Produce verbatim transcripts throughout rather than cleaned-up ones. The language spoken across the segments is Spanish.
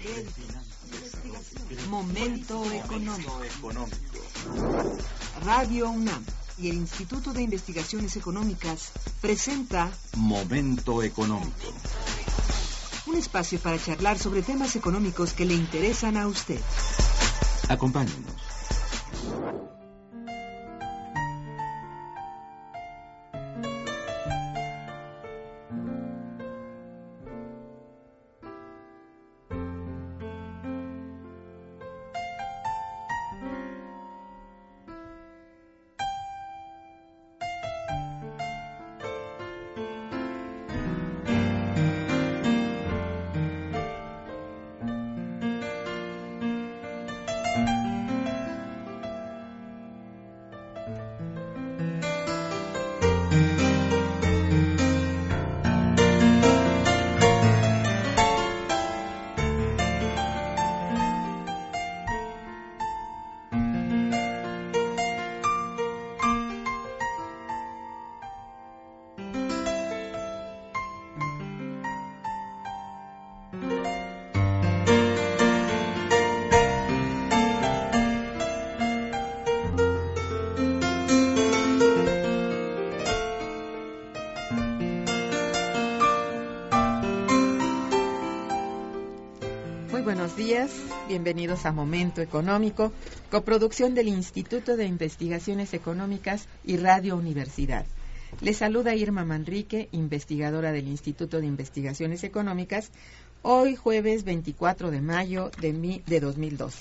Momento económico. Radio UNAM y el Instituto de Investigaciones Económicas presenta Momento económico. Un espacio para charlar sobre temas económicos que le interesan a usted. Acompáñenos. Buenos días, bienvenidos a Momento Económico, coproducción del Instituto de Investigaciones Económicas y Radio Universidad. Les saluda Irma Manrique, investigadora del Instituto de Investigaciones Económicas, hoy jueves veinticuatro de mayo de, mi, de dos mil doce.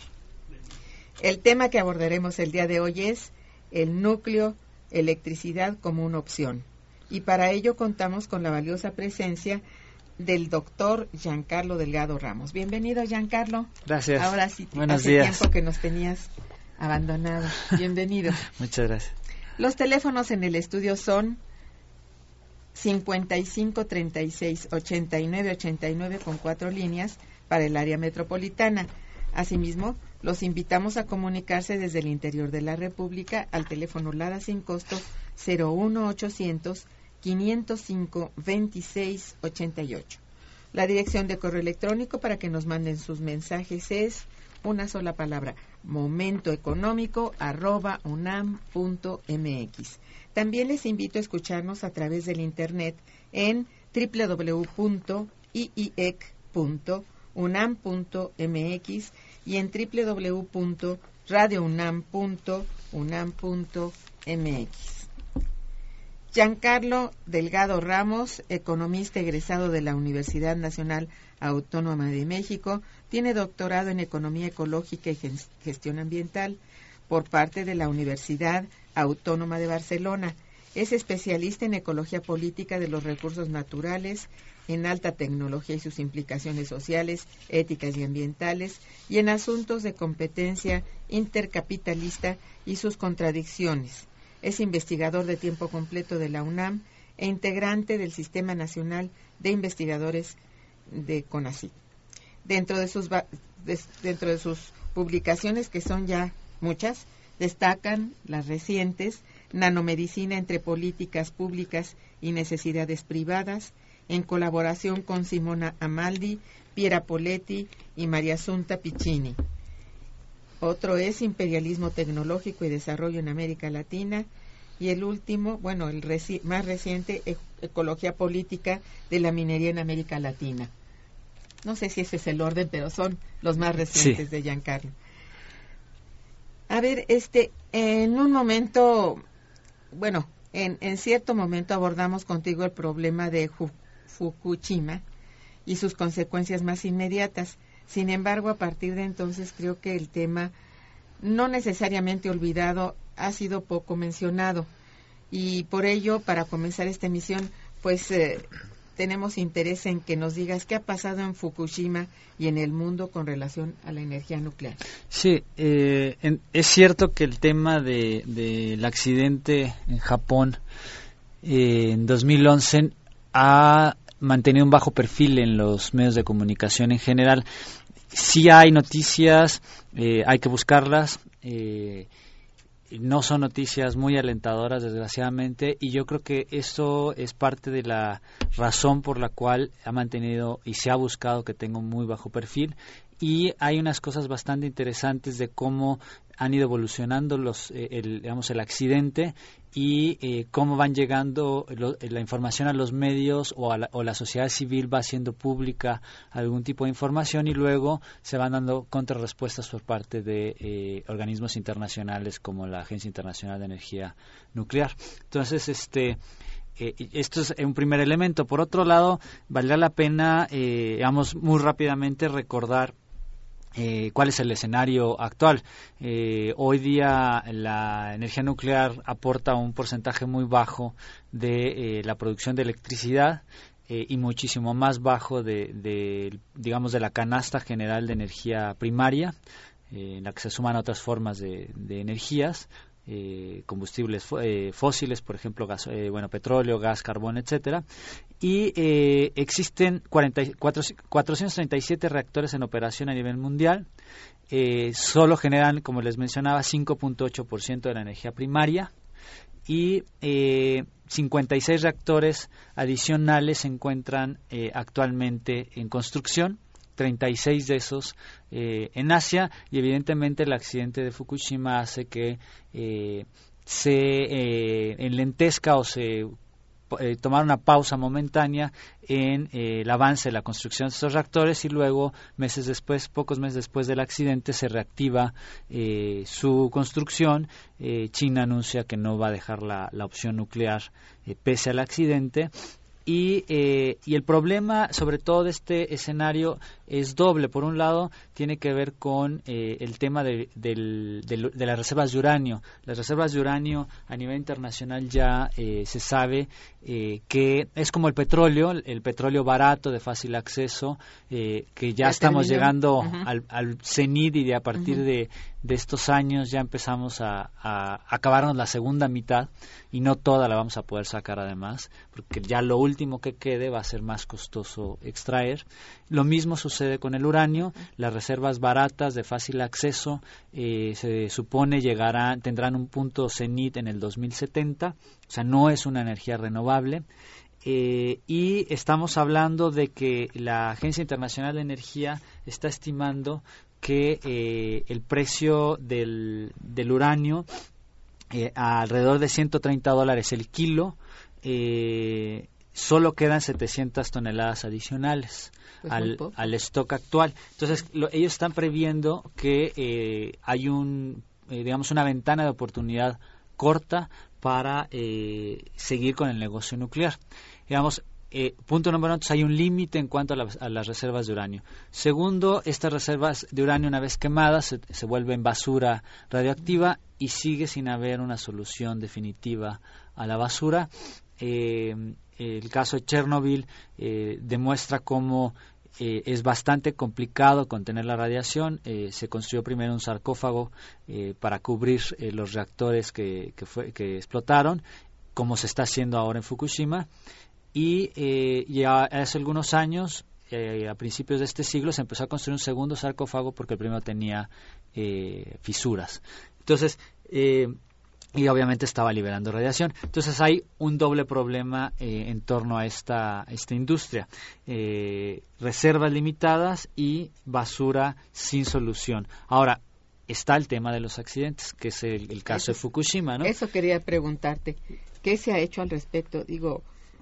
El tema que abordaremos el día de hoy es el núcleo, electricidad como una opción. Y para ello contamos con la valiosa presencia del doctor Giancarlo Delgado Ramos. Bienvenido, Giancarlo. Gracias. Ahora sí, buenos hace días. tiempo que nos tenías abandonado. Bienvenido. Muchas gracias. Los teléfonos en el estudio son cincuenta y cinco, treinta y seis, ochenta y nueve, ochenta y nueve con cuatro líneas para el área metropolitana. Asimismo, los invitamos a comunicarse desde el interior de la República al teléfono LADA sin costo cero uno ochocientos, quinientos cinco, veintiséis ochenta y ocho. La dirección de correo electrónico para que nos manden sus mensajes es una sola palabra, momentoeconómico arroba unam punto mx. También les invito a escucharnos a través del internet en doble u doble u doble u punto i i e c punto unam punto mx y en doble u doble u doble u punto radio unam punto unam punto mx. Giancarlo Delgado Ramos, economista egresado de la Universidad Nacional Autónoma de México, tiene doctorado en Economía Ecológica y Gestión Ambiental por parte de la Universidad Autónoma de Barcelona. Es especialista en Ecología Política de los Recursos Naturales, en Alta Tecnología y sus implicaciones sociales, éticas y ambientales, y en asuntos de competencia intercapitalista y sus contradicciones. Es investigador de tiempo completo de la UNAM e integrante del Sistema Nacional de Investigadores de CONACYT. Dentro de sus, de, dentro de sus publicaciones, que son ya muchas, destacan las recientes Nanomedicina entre políticas públicas y necesidades privadas, en colaboración con Simona Amaldi, Piera Poletti y María Assunta Piccini. Otro es Imperialismo Tecnológico y Desarrollo en América Latina. Y el último, bueno, el reci- más reciente, e- Ecología Política de la Minería en América Latina. No sé si ese es el orden, pero son los más recientes sí. de Giancarlo. A ver, este, en un momento, bueno, en, en cierto momento abordamos contigo el problema de Fu- Fukushima y sus consecuencias más inmediatas. Sin embargo, a partir de entonces creo que el tema, no necesariamente olvidado, ha sido poco mencionado. Y por ello, para comenzar esta emisión, pues eh, tenemos interés en que nos digas qué ha pasado en Fukushima y en el mundo con relación a la energía nuclear. Sí, eh, en, es cierto que el tema de del accidente en Japón eh, en dos mil once ha mantenido un bajo perfil en los medios de comunicación en general. Sí hay noticias, eh, hay que buscarlas, eh, no son noticias muy alentadoras, desgraciadamente, y yo creo que eso es parte de la razón por la cual ha mantenido y se ha buscado que tenga un muy bajo perfil, y hay unas cosas bastante interesantes de cómo han ido evolucionando los, eh, el, digamos, el accidente y eh, cómo van llegando lo, la información a los medios o, a la, o la sociedad civil va haciendo pública algún tipo de información y luego se van dando contrarrespuestas por parte de eh, organismos internacionales como la Agencia Internacional de Energía Nuclear. Entonces, este Eh, esto es un primer elemento. Por otro lado, valdría la pena, eh, digamos, muy rápidamente recordar eh, cuál es el escenario actual. Eh, hoy día la energía nuclear aporta un porcentaje muy bajo de eh, la producción de electricidad eh, y muchísimo más bajo de, de, digamos, de la canasta general de energía primaria, eh, en la que se suman otras formas de, de energías. Eh, combustibles eh, fósiles, por ejemplo, gas, eh, bueno, petróleo, gas, carbón, etcétera. Y eh, existen cuarenta y cuatro, cuatrocientos treinta y siete reactores en operación a nivel mundial. Eh, solo generan, como les mencionaba, cinco punto ocho por ciento de la energía primaria y eh, cincuenta y seis reactores adicionales se encuentran eh, actualmente en construcción. treinta y seis de esos eh, en Asia, y evidentemente el accidente de Fukushima hace que eh, se eh, enlentezca o se eh, tomar una pausa momentánea en eh, el avance de la construcción de estos reactores y luego, meses después, pocos meses después del accidente, se reactiva eh, su construcción. Eh, China anuncia que no va a dejar la, la opción nuclear eh, pese al accidente. Y, eh, y el problema, sobre todo de este escenario, es doble. Por un lado, tiene que ver con eh, el tema de, del, de, de las reservas de uranio. Las reservas de uranio a nivel internacional ya eh, se sabe eh, que es como el petróleo, el petróleo barato, de fácil acceso, eh, que ya, ya estamos terminó. llegando uh-huh. al, al cenit y de a partir uh-huh. de, de estos años ya empezamos a, a acabarnos la segunda mitad y no toda la vamos a poder sacar además, porque ya lo último que quede va a ser más costoso extraer. Lo mismo sucede con el uranio. Las reservas baratas de fácil acceso eh, se supone llegarán, tendrán un punto cenit en el dos mil setenta, o sea, no es una energía renovable. Eh, y estamos hablando de que la Agencia Internacional de Energía está estimando que eh, el precio del, del uranio eh, a alrededor de ciento treinta dólares el kilo, eh, solo quedan setecientas toneladas adicionales pues al, al stock actual. Entonces, lo, ellos están previendo que eh, hay un, eh, digamos, una ventana de oportunidad corta para eh, seguir con el negocio nuclear. Digamos, eh, punto número uno, hay un límite en cuanto a, la, a las reservas de uranio. Segundo, estas reservas de uranio, una vez quemadas, se, se vuelven basura radioactiva y sigue sin haber una solución definitiva a la basura. Eh, el caso de Chernobyl eh, demuestra cómo eh, es bastante complicado contener la radiación. Eh, se construyó primero un sarcófago eh, para cubrir eh, los reactores que, que, fue, que explotaron, como se está haciendo ahora en Fukushima. Y eh, ya hace algunos años, eh, a principios de este siglo, se empezó a construir un segundo sarcófago porque el primero tenía eh, fisuras. Entonces, eh, y obviamente estaba liberando radiación. Entonces hay un doble problema eh, en torno a esta, esta industria. Eh, reservas limitadas y basura sin solución. Ahora, está el tema de los accidentes, que es el, el caso eso, de Fukushima, ¿no? Eso quería preguntarte. ¿Qué se ha hecho al respecto? Digo,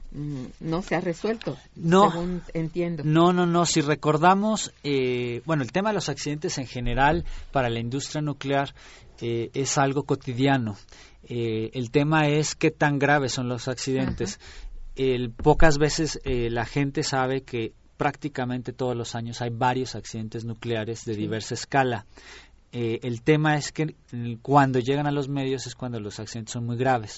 no se ha resuelto, no, según entiendo. No, no, no. Si recordamos, eh, bueno, el tema de los accidentes en general para la industria nuclear eh, es algo cotidiano. Eh, el tema es qué tan graves son los accidentes. El, pocas veces eh, la gente sabe que prácticamente todos los años hay varios accidentes nucleares de sí. diversa escala. Eh, el tema es que cuando llegan a los medios es cuando los accidentes son muy graves.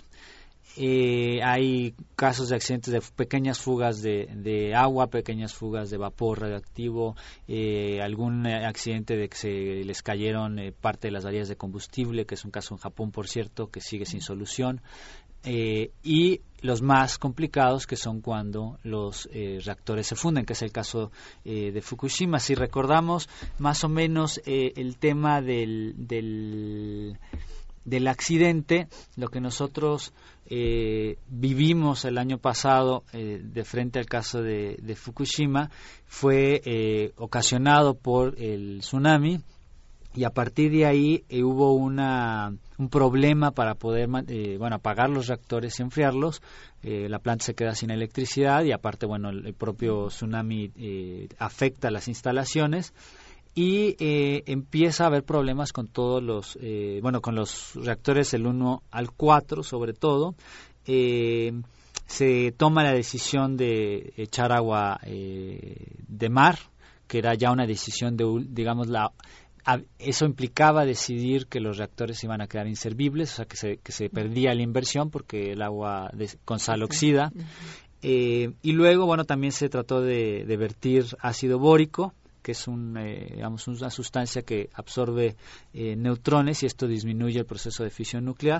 Eh, hay casos de accidentes de pequeñas fugas de, de agua, pequeñas fugas de vapor radioactivo, eh, algún accidente de que se les cayeron eh, parte de las varillas de combustible, que es un caso en Japón, por cierto, que sigue sin solución. Eh, y los más complicados, que son cuando los eh, reactores se funden, que es el caso eh, de Fukushima. Si recordamos más o menos eh, el tema del... del del accidente, lo que nosotros eh, vivimos el año pasado eh, de frente al caso de, de Fukushima fue eh, ocasionado por el tsunami, y a partir de ahí eh, hubo una, un problema para poder eh, bueno, apagar los reactores y enfriarlos. Eh, la planta se queda sin electricidad y aparte bueno, el, el propio tsunami eh, afecta las instalaciones. Y eh, empieza a haber problemas con todos los, eh, bueno, con los reactores del uno al cuatro sobre todo. Eh, se toma la decisión de echar agua eh, de mar, que era ya una decisión de, digamos, la, a, eso implicaba decidir que los reactores iban a quedar inservibles, o sea, que se, que se perdía la inversión porque el agua de, con sal oxida. Eh, y luego, bueno, también se trató de, de vertir ácido bórico, que es un, eh, digamos, una sustancia que absorbe eh, neutrones y esto disminuye el proceso de fisión nuclear.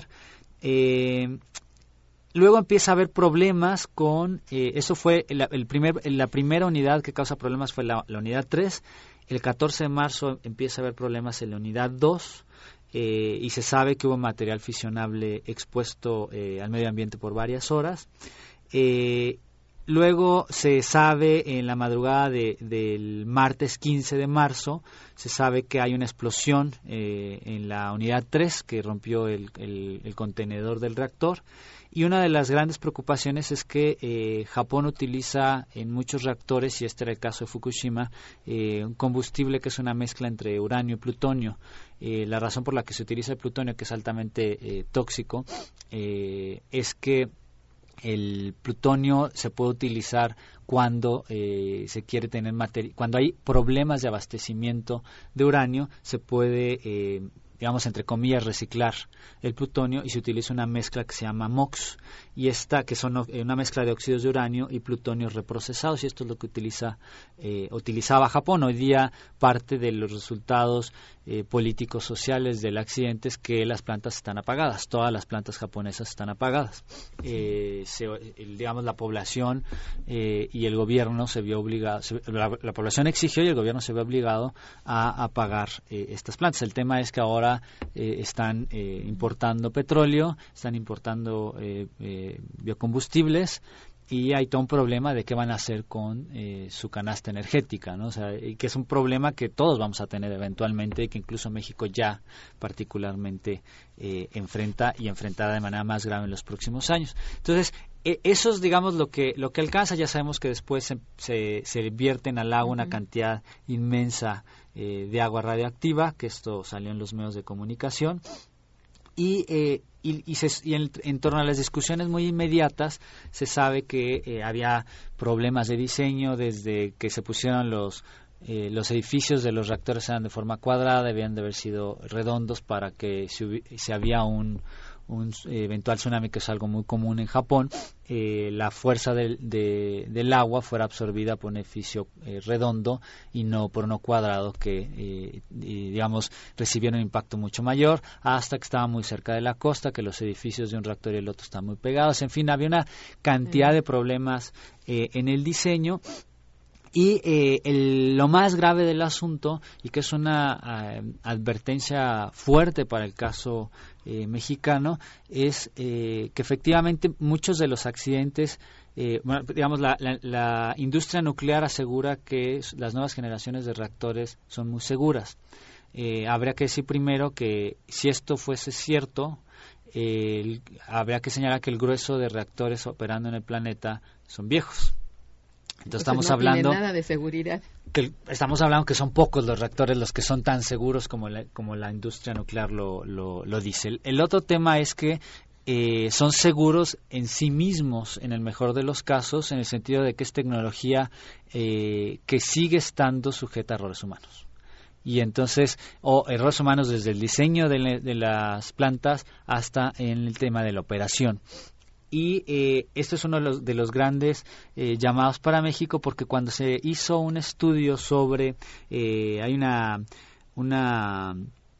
Eh, luego empieza a haber problemas con, eh, eso fue el, el primer, la primera unidad que causa problemas fue la, la unidad tres. El catorce de marzo empieza a haber problemas en la unidad dos. Eh, y se sabe que hubo material fisionable expuesto eh, al medio ambiente por varias horas. Eh, Luego se sabe en la madrugada de, del martes quince de marzo, se sabe que hay una explosión eh, en la unidad tres que rompió el, el, el contenedor del reactor. Y una de las grandes preocupaciones es que eh, Japón utiliza en muchos reactores, y este era el caso de Fukushima, eh, un combustible que es una mezcla entre uranio y plutonio. Eh, la razón por la que se utiliza el plutonio, que es altamente eh, tóxico, eh, es que el plutonio se puede utilizar cuando eh, se quiere tener materia, cuando hay problemas de abastecimiento de uranio, se puede, eh, digamos, entre comillas, reciclar el plutonio y se utiliza una mezcla que se llama MOX, y esta que son eh, una mezcla de óxidos de uranio y plutonio reprocesados, y esto es lo que utiliza eh, utilizaba Japón. Hoy día parte de los resultados eh, políticos sociales del accidente es que las plantas están apagadas, todas las plantas japonesas están apagadas. Eh, se, el, digamos, la población eh, y el gobierno se vio obligado, se, la, la población exigió y el gobierno se vio obligado a apagar eh, estas plantas. El tema es que ahora eh, están eh, importando petróleo, están importando eh, eh, biocombustibles, y hay todo un problema de qué van a hacer con eh, su canasta energética, ¿no? O sea, y que es un problema que todos vamos a tener eventualmente y que incluso México ya particularmente eh, enfrenta y enfrentará de manera más grave en los próximos años. Entonces, eh, eso es, digamos, lo que lo que alcanza. Ya sabemos que después se, se, se vierten al agua una uh-huh. cantidad inmensa eh, de agua radioactiva, que esto salió en los medios de comunicación. Y, eh, y, y, se, y en, en torno a las discusiones muy inmediatas se sabe que eh, había problemas de diseño desde que se pusieron los eh, los edificios de los reactores eran de forma cuadrada, debían de haber sido redondos para que si, si había un, un eventual tsunami, que es algo muy común en Japón, eh, la fuerza del, de, del agua fuera absorbida por un edificio eh, redondo y no por uno cuadrado que, eh, y, digamos, recibiera un impacto mucho mayor, hasta que estaba muy cerca de la costa, que los edificios de un reactor y el otro están muy pegados. En fin, había una cantidad de problemas eh, en el diseño. Y eh, el, lo más grave del asunto, y que es una eh, advertencia fuerte para el caso eh, mexicano, es eh, que efectivamente muchos de los accidentes, eh, bueno, digamos, la, la, la industria nuclear asegura que las nuevas generaciones de reactores son muy seguras. Eh, habría que decir primero que si esto fuese cierto, eh, el, habría que señalar que el grueso de reactores operando en el planeta son viejos. Entonces estamos no hablando tiene nada de seguridad. Que estamos hablando que son pocos los reactores los que son tan seguros como la, como la industria nuclear lo, lo, lo dice. El, el otro tema es que eh, son seguros en sí mismos, en el mejor de los casos, en el sentido de que es tecnología eh, que sigue estando sujeta a errores humanos. Y entonces, o errores humanos desde el diseño de, le, de las plantas hasta en el tema de la operación. Y eh, esto es uno de los, de los grandes eh, llamados para México, porque cuando se hizo un estudio sobre, eh, hay una, una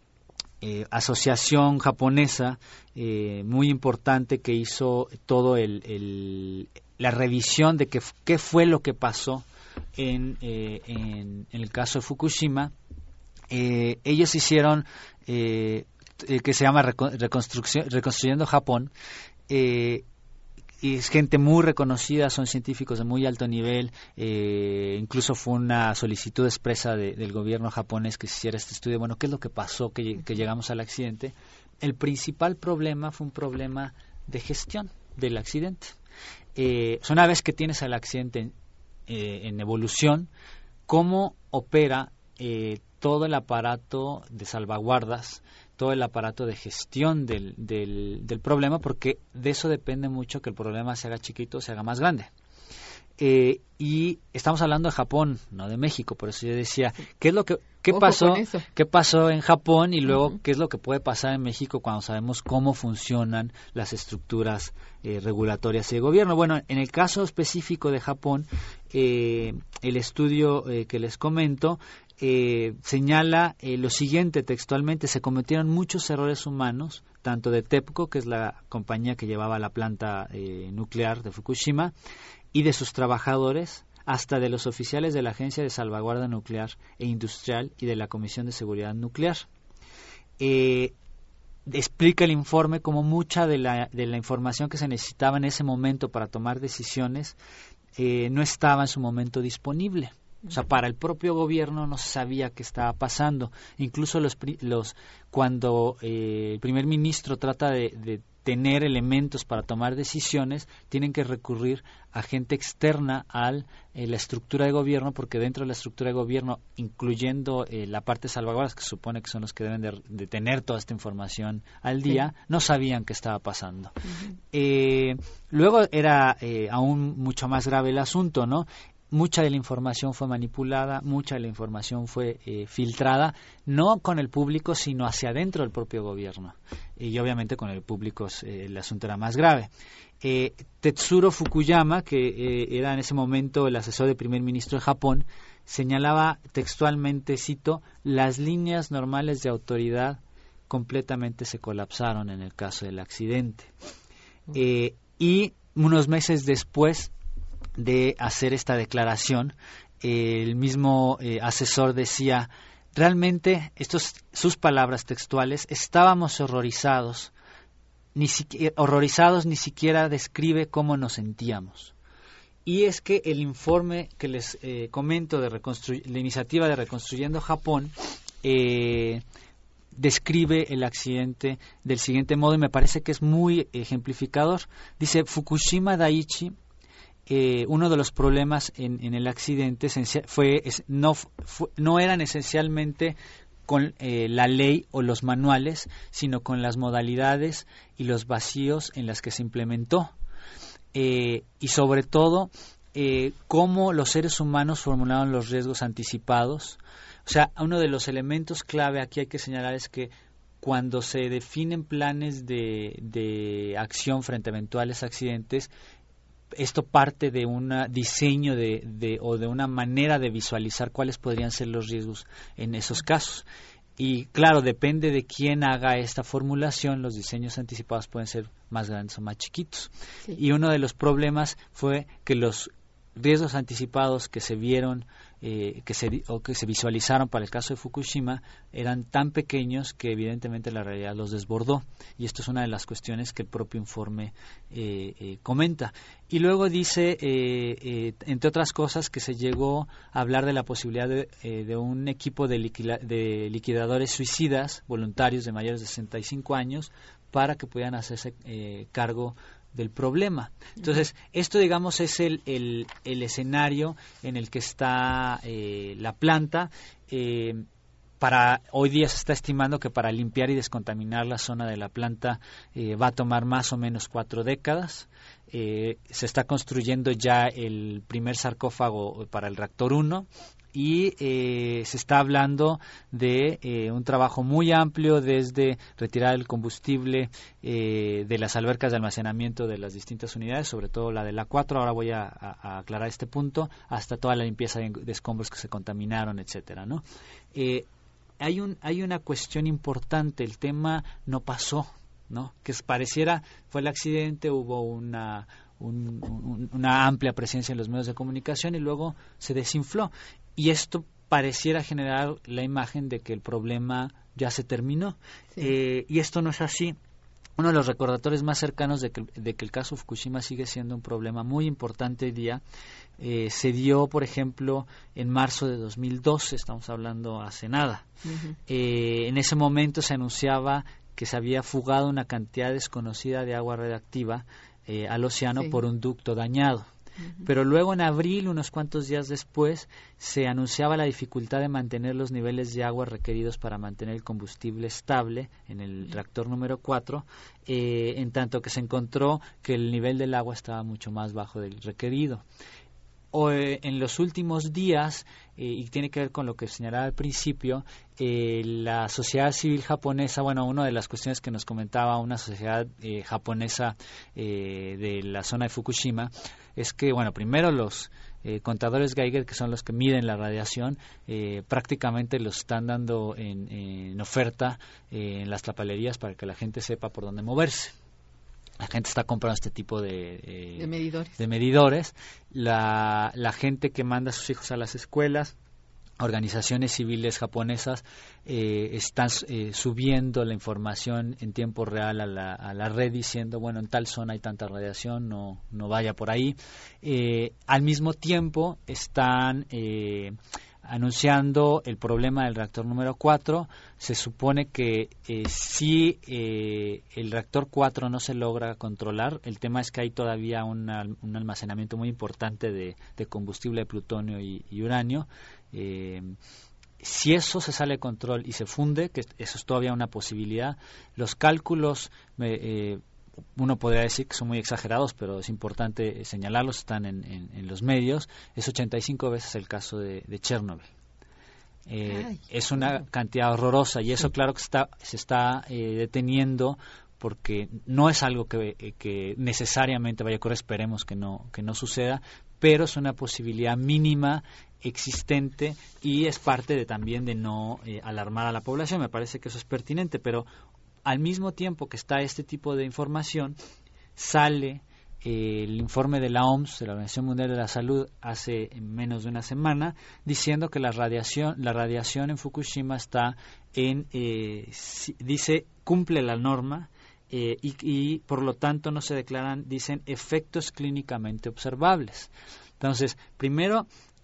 eh, asociación japonesa eh, muy importante que hizo todo el, el la revisión de que, qué fue lo que pasó en, eh, en, en el caso de Fukushima. Eh, ellos hicieron... Eh, eh, que se llama Reconstrucción, Reconstruyendo Japón. Eh, y es gente muy reconocida, son científicos de muy alto nivel, eh, incluso fue una solicitud expresa de, del gobierno japonés que se hiciera este estudio. Bueno, ¿qué es lo que pasó que, que llegamos al accidente? El principal problema fue un problema de gestión del accidente. Eh, una vez que tienes el accidente en, eh, en evolución, ¿cómo opera eh, todo el aparato de salvaguardas, todo el aparato de gestión del, del, del problema? Porque de eso depende mucho que el problema se haga chiquito o se haga más grande. Eh, y estamos hablando de Japón, no de México, por eso yo decía, ¿qué es lo que qué Ojo pasó? con eso. ¿Qué pasó en Japón y luego Uh-huh. qué es lo que puede pasar en México cuando sabemos cómo funcionan las estructuras eh, regulatorias y de gobierno? Bueno, en el caso específico de Japón, eh, el estudio eh, que les comento eh, señala eh, lo siguiente textualmente: se cometieron muchos errores humanos, tanto de TEPCO, que es la compañía que llevaba la planta eh, nuclear de Fukushima, y de sus trabajadores, hasta de los oficiales de la Agencia de Salvaguarda Nuclear e Industrial y de la Comisión de Seguridad Nuclear. Eh, explica el informe cómo mucha de la, de la información que se necesitaba en ese momento para tomar decisiones eh, no estaba en su momento disponible. O sea, para el propio gobierno no se sabía qué estaba pasando. Incluso los, los cuando eh, el primer ministro trata de, de tener elementos para tomar decisiones, tienen que recurrir a gente externa a eh, la estructura de gobierno, porque dentro de la estructura de gobierno, incluyendo eh, la parte de salvaguardas, que se supone que son los que deben de, de tener toda esta información al día, sí, no sabían qué estaba pasando. Uh-huh. Eh, luego era eh, aún mucho más grave el asunto, ¿no? Mucha de la información fue manipulada, mucha de la información fue eh, filtrada, no con el público, sino hacia adentro del propio gobierno. Y obviamente con el público eh, el asunto era más grave. Eh, Tetsuro Fukuyama, que eh, era en ese momento el asesor del primer ministro de Japón, señalaba textualmente, cito, las líneas normales de autoridad completamente se colapsaron en el caso del accidente. Eh, y unos meses después de hacer esta declaración, eh, el mismo eh, asesor decía, realmente, estos, sus palabras textuales, estábamos horrorizados, ni siquiera, horrorizados ni siquiera describe cómo nos sentíamos. Y es que el informe que les eh, comento de reconstru- la iniciativa de Reconstruyendo Japón eh, describe el accidente del siguiente modo, y me parece que es muy ejemplificador. Dice, Fukushima Daiichi, Eh, uno de los problemas en, en el accidente fue es, no, fue, no eran esencialmente con eh, la ley o los manuales, sino con las modalidades y los vacíos en las que se implementó. Eh, y sobre todo, eh, cómo los seres humanos formularon los riesgos anticipados. O sea, uno de los elementos clave aquí hay que señalar es que cuando se definen planes de, de acción frente a eventuales accidentes, esto parte de un diseño de, de, o de una manera de visualizar cuáles podrían ser los riesgos en esos casos. Y claro, depende de quién haga esta formulación, los diseños anticipados pueden ser más grandes o más chiquitos. Sí. Y uno de los problemas fue que los riesgos anticipados que se vieron eh, que se o que se visualizaron para el caso de Fukushima eran tan pequeños que evidentemente la realidad los desbordó, y esto es una de las cuestiones que el propio informe eh, eh, comenta. Y luego dice, eh, eh, entre otras cosas, que se llegó a hablar de la posibilidad de, eh, de un equipo de, liquila, de liquidadores suicidas voluntarios de mayores de sesenta y cinco años para que pudieran hacerse eh, cargo del problema. Entonces, esto, digamos, es el, el, el escenario en el que está eh, la planta. Eh, para hoy día se está estimando que para limpiar y descontaminar la zona de la planta eh, va a tomar más o menos cuatro décadas. Eh, se está construyendo ya el primer sarcófago para el reactor uno. Y eh, se está hablando de eh, un trabajo muy amplio, desde retirar el combustible eh, de las albercas de almacenamiento de las distintas unidades, sobre todo la de la cuatro, ahora voy a, a, a aclarar este punto, hasta toda la limpieza de, de escombros que se contaminaron, etcétera, ¿no? Eh, hay, un, hay una cuestión importante, el tema no pasó, ¿no? Que pareciera, fue el accidente, hubo una, un, un, una amplia presencia en los medios de comunicación y luego se desinfló. Y esto pareciera generar la imagen de que el problema ya se terminó. Sí. Eh, y esto no es así. Uno de los recordatorios más cercanos de que, de que el caso Fukushima sigue siendo un problema muy importante hoy día eh, se dio, por ejemplo, en marzo de dos mil doce, estamos hablando hace nada. Uh-huh. Eh, en ese momento se anunciaba que se había fugado una cantidad desconocida de agua radiactiva eh, al océano sí. por un ducto dañado. Uh-huh. Pero luego en abril, unos cuantos días después, se anunciaba la dificultad de mantener los niveles de agua requeridos para mantener el combustible estable en el uh-huh. reactor número cuatro, eh, en tanto que se encontró que el nivel del agua estaba mucho más bajo del requerido. O, eh, en los últimos días, eh, y tiene que ver con lo que señalaba al principio, eh, la sociedad civil japonesa, bueno, una de las cuestiones que nos comentaba una sociedad eh, japonesa eh, de la zona de Fukushima, es que, bueno, primero los eh, contadores Geiger, que son los que miden la radiación, eh, prácticamente los están dando en, en oferta eh, en las tapalerías para que la gente sepa por dónde moverse. La gente está comprando este tipo de, eh, de medidores. De medidores. La, la gente que manda a sus hijos a las escuelas, organizaciones civiles japonesas, eh, están eh, subiendo la información en tiempo real a la, a la red diciendo, bueno, en tal zona hay tanta radiación, no, no vaya por ahí. Eh, al mismo tiempo están eh, anunciando el problema del reactor número cuatro. Se supone que eh, si eh, el reactor cuatro no se logra controlar, el tema es que hay todavía una, un almacenamiento muy importante de, de combustible de plutonio y, y uranio. Eh, si eso se sale de control y se funde, que eso es todavía una posibilidad, los cálculos eh, uno podría decir que son muy exagerados, pero es importante señalarlos, están en, en, en los medios, es ochenta y cinco veces el caso de, de Chernobyl. Eh, Ay, es una bueno. cantidad horrorosa y eso sí. claro que está, se está eh, deteniendo porque no es algo que, eh, que necesariamente vaya a ocurrir, esperemos que no, que no suceda, pero es una posibilidad mínima existente y es parte de también de no eh, alarmar a la población. Me parece que eso es pertinente, pero al mismo tiempo que está este tipo de información, sale eh, el informe de la O M S, de la Organización Mundial de la Salud, hace menos de una semana, diciendo que la radiación, la radiación en Fukushima está en, eh, si, dice, cumple la norma eh, y, y por lo tanto no se declaran, dicen, efectos clínicamente observables. Entonces, primero,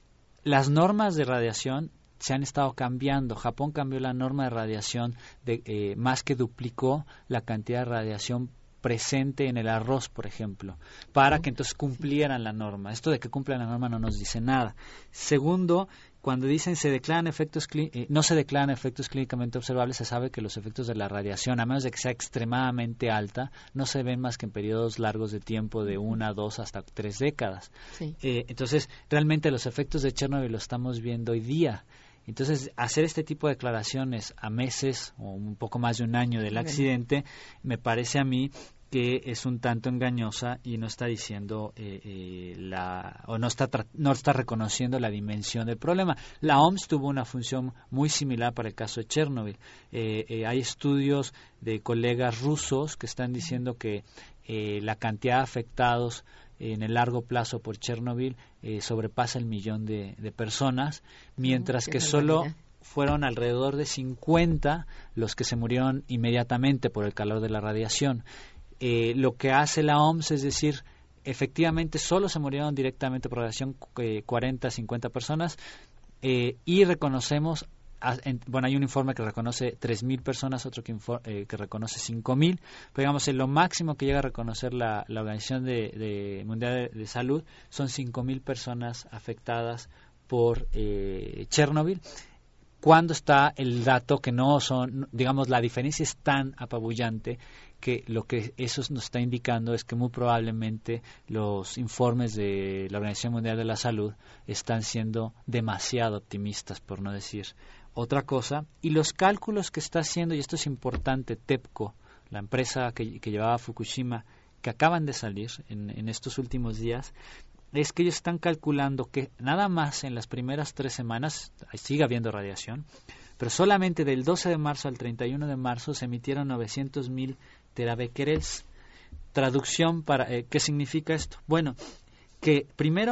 las normas de radiación se han estado cambiando. Japón cambió la norma de radiación, de, eh, más que duplicó la cantidad de radiación presente en el arroz, por ejemplo, para que entonces cumplieran la norma. Esto de que cumplan la norma no nos dice nada. Segundo, cuando dicen se declaran efectos eh, no se declaran efectos clínicamente observables, se sabe que los efectos de la radiación, a menos de que sea extremadamente alta, no se ven más que en periodos largos de tiempo de una, dos, hasta tres décadas. Sí. Eh, entonces, realmente los efectos de Chernobyl los estamos viendo hoy día. Entonces, hacer este tipo de declaraciones a meses o un poco más de un año del accidente, me parece a mí que es un tanto engañosa y no está diciendo eh, eh, la o no está no está reconociendo la dimensión del problema. La O M S tuvo una función muy similar para el caso de Chernobyl. Eh, eh, hay estudios de colegas rusos que están diciendo que eh, la cantidad de afectados en el largo plazo por Chernobyl eh, sobrepasa el millón de, de personas, mientras oh, que solo fueron alrededor de cincuenta los que se murieron inmediatamente por el calor de la radiación. Eh, lo que hace la O M S es decir, efectivamente solo se murieron directamente por radiación eh, cuarenta, cincuenta personas eh, y reconocemos, a, en, bueno, hay un informe que reconoce tres mil personas, otro que, infor, eh, que reconoce cinco mil, pero digamos, en lo máximo que llega a reconocer la, la Organización de, de Mundial de, de Salud son cinco mil personas afectadas por eh, Chernobyl. Cuando está el dato que no son, digamos, la diferencia es tan apabullante que lo que eso nos está indicando es que muy probablemente los informes de la Organización Mundial de la Salud están siendo demasiado optimistas, por no decir otra cosa. Y los cálculos que está haciendo, y esto es importante, TEPCO, la empresa que, que llevaba Fukushima, que acaban de salir en, en estos últimos días, es que ellos están calculando que nada más en las primeras tres semanas sigue habiendo radiación, pero solamente del doce de marzo al treinta y uno de marzo se emitieron novecientos mil terabecquerels. Traducción para eh, ¿qué significa esto? Bueno, que primero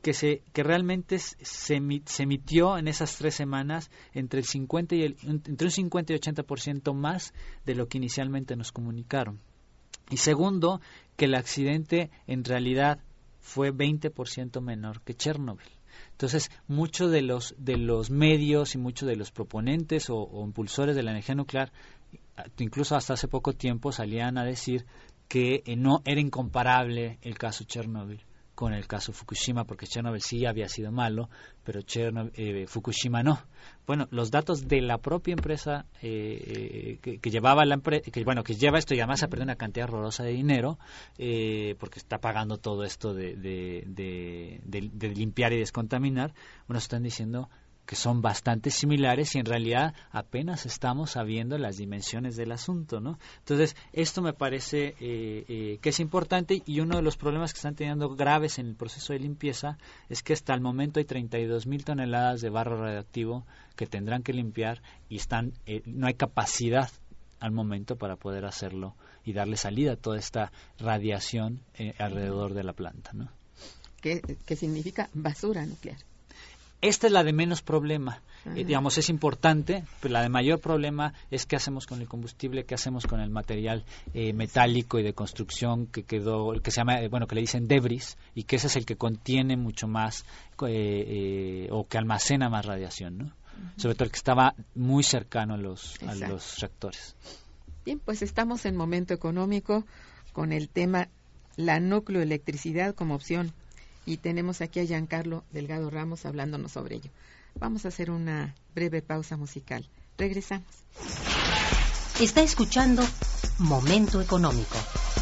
que se que realmente se, se emitió en esas tres semanas entre el cincuenta y el, entre un cincuenta y ochenta por ciento más de lo que inicialmente nos comunicaron. Y segundo, que el accidente en realidad fue veinte por ciento menor que Chernobyl. Entonces, muchos de los de los medios y muchos de los proponentes o, o impulsores de la energía nuclear, incluso hasta hace poco tiempo, salían a decir que eh, no era incomparable el caso Chernobyl con el caso Fukushima, porque Chernobyl sí había sido malo, pero Chernobyl, eh, Fukushima no. Bueno, los datos de la propia empresa eh, que, que llevaba la empresa, que bueno, que lleva esto y además ha perdido una cantidad horrorosa de dinero, eh, porque está pagando todo esto de, de, de, de, de limpiar y descontaminar, bueno, están diciendo que son bastante similares y en realidad apenas estamos sabiendo las dimensiones del asunto, ¿no? Entonces, esto me parece eh, eh, que es importante, y uno de los problemas que están teniendo graves en el proceso de limpieza es que hasta el momento hay treinta y dos mil toneladas de barro radioactivo que tendrán que limpiar y están eh, no hay capacidad al momento para poder hacerlo y darle salida a toda esta radiación eh, alrededor de la planta, ¿no? ¿Qué, qué significa basura nuclear? Esta es la de menos problema, eh, digamos, es importante, pero la de mayor problema es qué hacemos con el combustible, qué hacemos con el material eh, metálico y de construcción que quedó, que se llama, eh, bueno, que le dicen debris, y que ese es el que contiene mucho más eh, eh, o que almacena más radiación, ¿no? Uh-huh. Sobre todo el que estaba muy cercano a los, a los reactores. Bien, pues estamos en Momento Económico con el tema la nucleoelectricidad como opción. Y tenemos aquí a Giancarlo Delgado Ramos hablándonos sobre ello. Vamos a hacer una breve pausa musical. Regresamos. Está escuchando Momento Económico.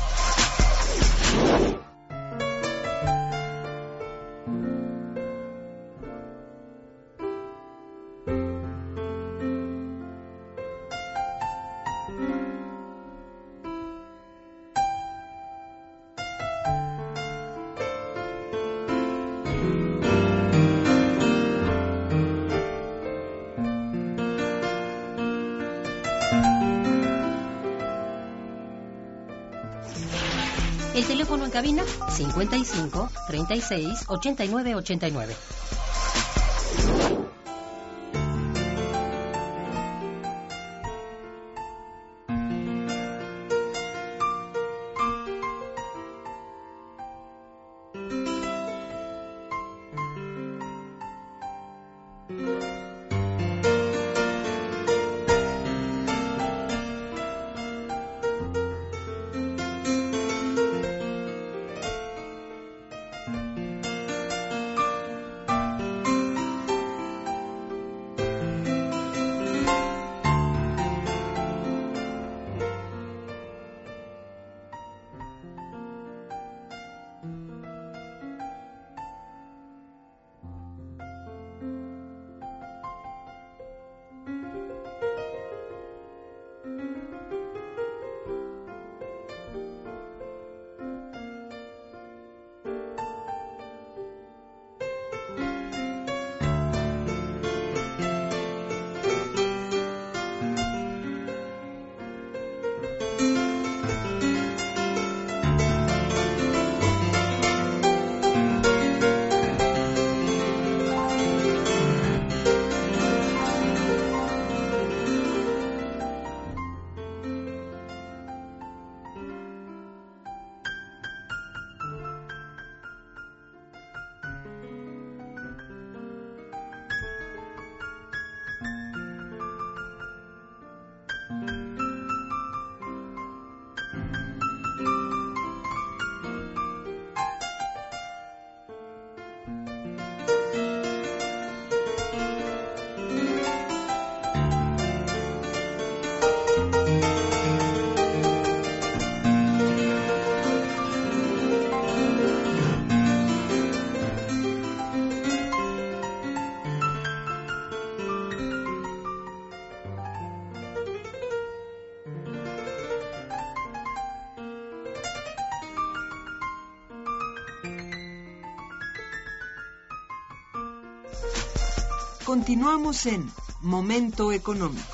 El teléfono en cabina cincuenta y cinco, treinta y seis, ochenta y nueve, ochenta y nueve. Continuamos en Momento Económico.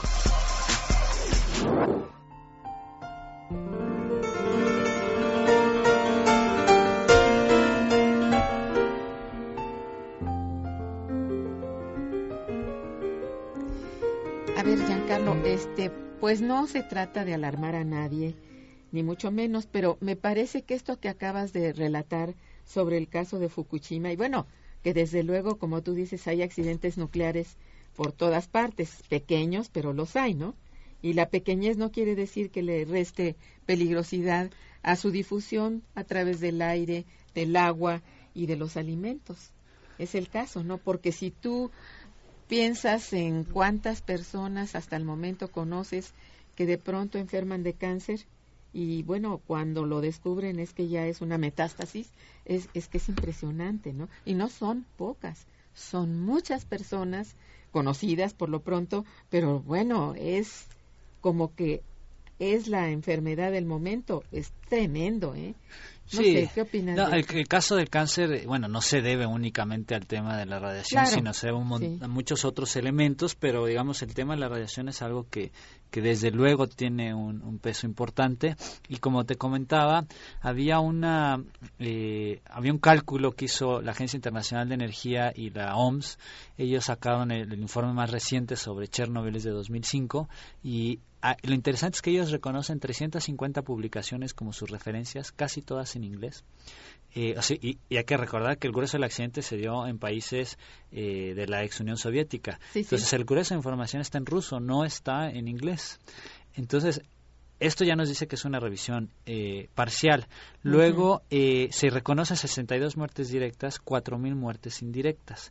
A ver, Giancarlo, este, pues no se trata de alarmar a nadie, ni mucho menos, pero me parece que esto que acabas de relatar sobre el caso de Fukushima, y bueno, que desde luego, como tú dices, hay accidentes nucleares por todas partes, pequeños, pero los hay, ¿no? Y la pequeñez no quiere decir que le reste peligrosidad a su difusión a través del aire, del agua y de los alimentos. Es el caso, ¿no? Porque si tú piensas en cuántas personas hasta el momento conoces que de pronto enferman de cáncer, y bueno, cuando lo descubren es que ya es una metástasis, es, es que es impresionante, ¿no? Y no son pocas, son muchas personas conocidas por lo pronto, pero bueno, es como que es la enfermedad del momento, es tremendo, ¿eh? No sí, sé, ¿qué opinas? No, de el, el caso del cáncer, bueno, no se debe únicamente al tema de la radiación, claro, sino se debe un sí. a muchos otros elementos, pero digamos el tema de la radiación es algo que, que desde luego tiene un, un peso importante. Y como te comentaba, había una eh, había un cálculo que hizo la Agencia Internacional de Energía y la O M S. Ellos sacaron el, el informe más reciente sobre Chernobyl de dos mil cinco, y Ah, lo interesante es que ellos reconocen trescientas cincuenta publicaciones como sus referencias, casi todas en inglés. Eh, o sea, y, y hay que recordar que el grueso del accidente se dio en países eh, de la ex Unión Soviética. Sí, Entonces sí. el grueso de información está en ruso, no está en inglés. Entonces esto ya nos dice que es una revisión eh, parcial. Luego uh-huh. eh, se reconocen sesenta y dos muertes directas, cuatro mil muertes indirectas.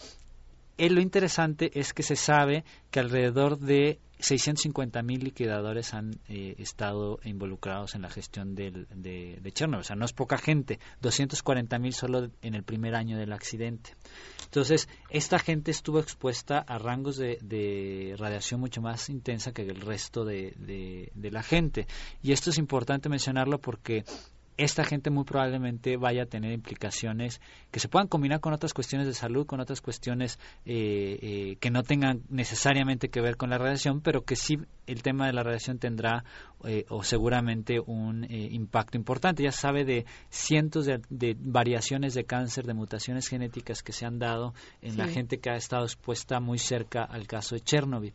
Eh, lo interesante es que se sabe que alrededor de seiscientos cincuenta mil liquidadores han eh, estado involucrados en la gestión del, de, de Chernobyl. O sea, no es poca gente, doscientos cuarenta mil solo en el primer año del accidente. Entonces, esta gente estuvo expuesta a rangos de, de radiación mucho más intensa que el resto de, de, de la gente. Y esto es importante mencionarlo porque esta gente muy probablemente vaya a tener implicaciones que se puedan combinar con otras cuestiones de salud, con otras cuestiones eh, eh, que no tengan necesariamente que ver con la radiación, pero que sí el tema de la radiación tendrá eh, o seguramente un eh, impacto importante. Ya se sabe de cientos de, de variaciones de cáncer, de mutaciones genéticas que se han dado en sí. la gente que ha estado expuesta muy cerca al caso de Chernobyl.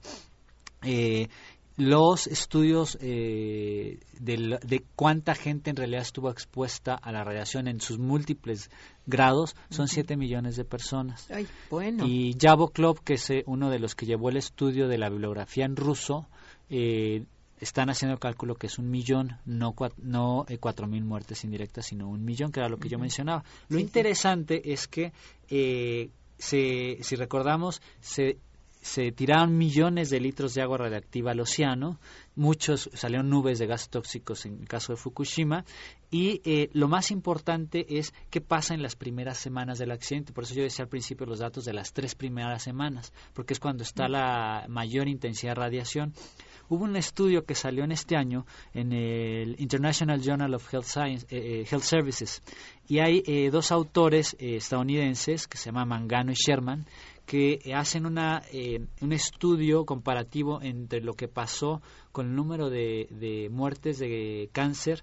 Eh, Los estudios eh, de, de cuánta gente en realidad estuvo expuesta a la radiación en sus múltiples grados son siete uh-huh. millones de personas. Ay, bueno. Y Yabloklov, que es uno de los que llevó el estudio de la bibliografía en ruso, eh, están haciendo el cálculo que es un millón, no, cua, no eh, cuatro mil muertes indirectas, sino un millón, que era lo que uh-huh. yo mencionaba. Lo sí, interesante sí. es que, eh, se, si recordamos, se... se tiraron millones de litros de agua radiactiva al océano, muchos salieron nubes de gases tóxicos en el caso de Fukushima, y eh, lo más importante es qué pasa en las primeras semanas del accidente. Por eso yo decía al principio los datos de las tres primeras semanas, porque es cuando está la mayor intensidad de radiación. Hubo un estudio que salió en este año en el International Journal of Health, Science, eh, Health Services, y hay eh, dos autores eh, estadounidenses que se llaman Mangano y Sherman, que hacen una, eh, un estudio comparativo entre lo que pasó con el número de, de muertes de cáncer,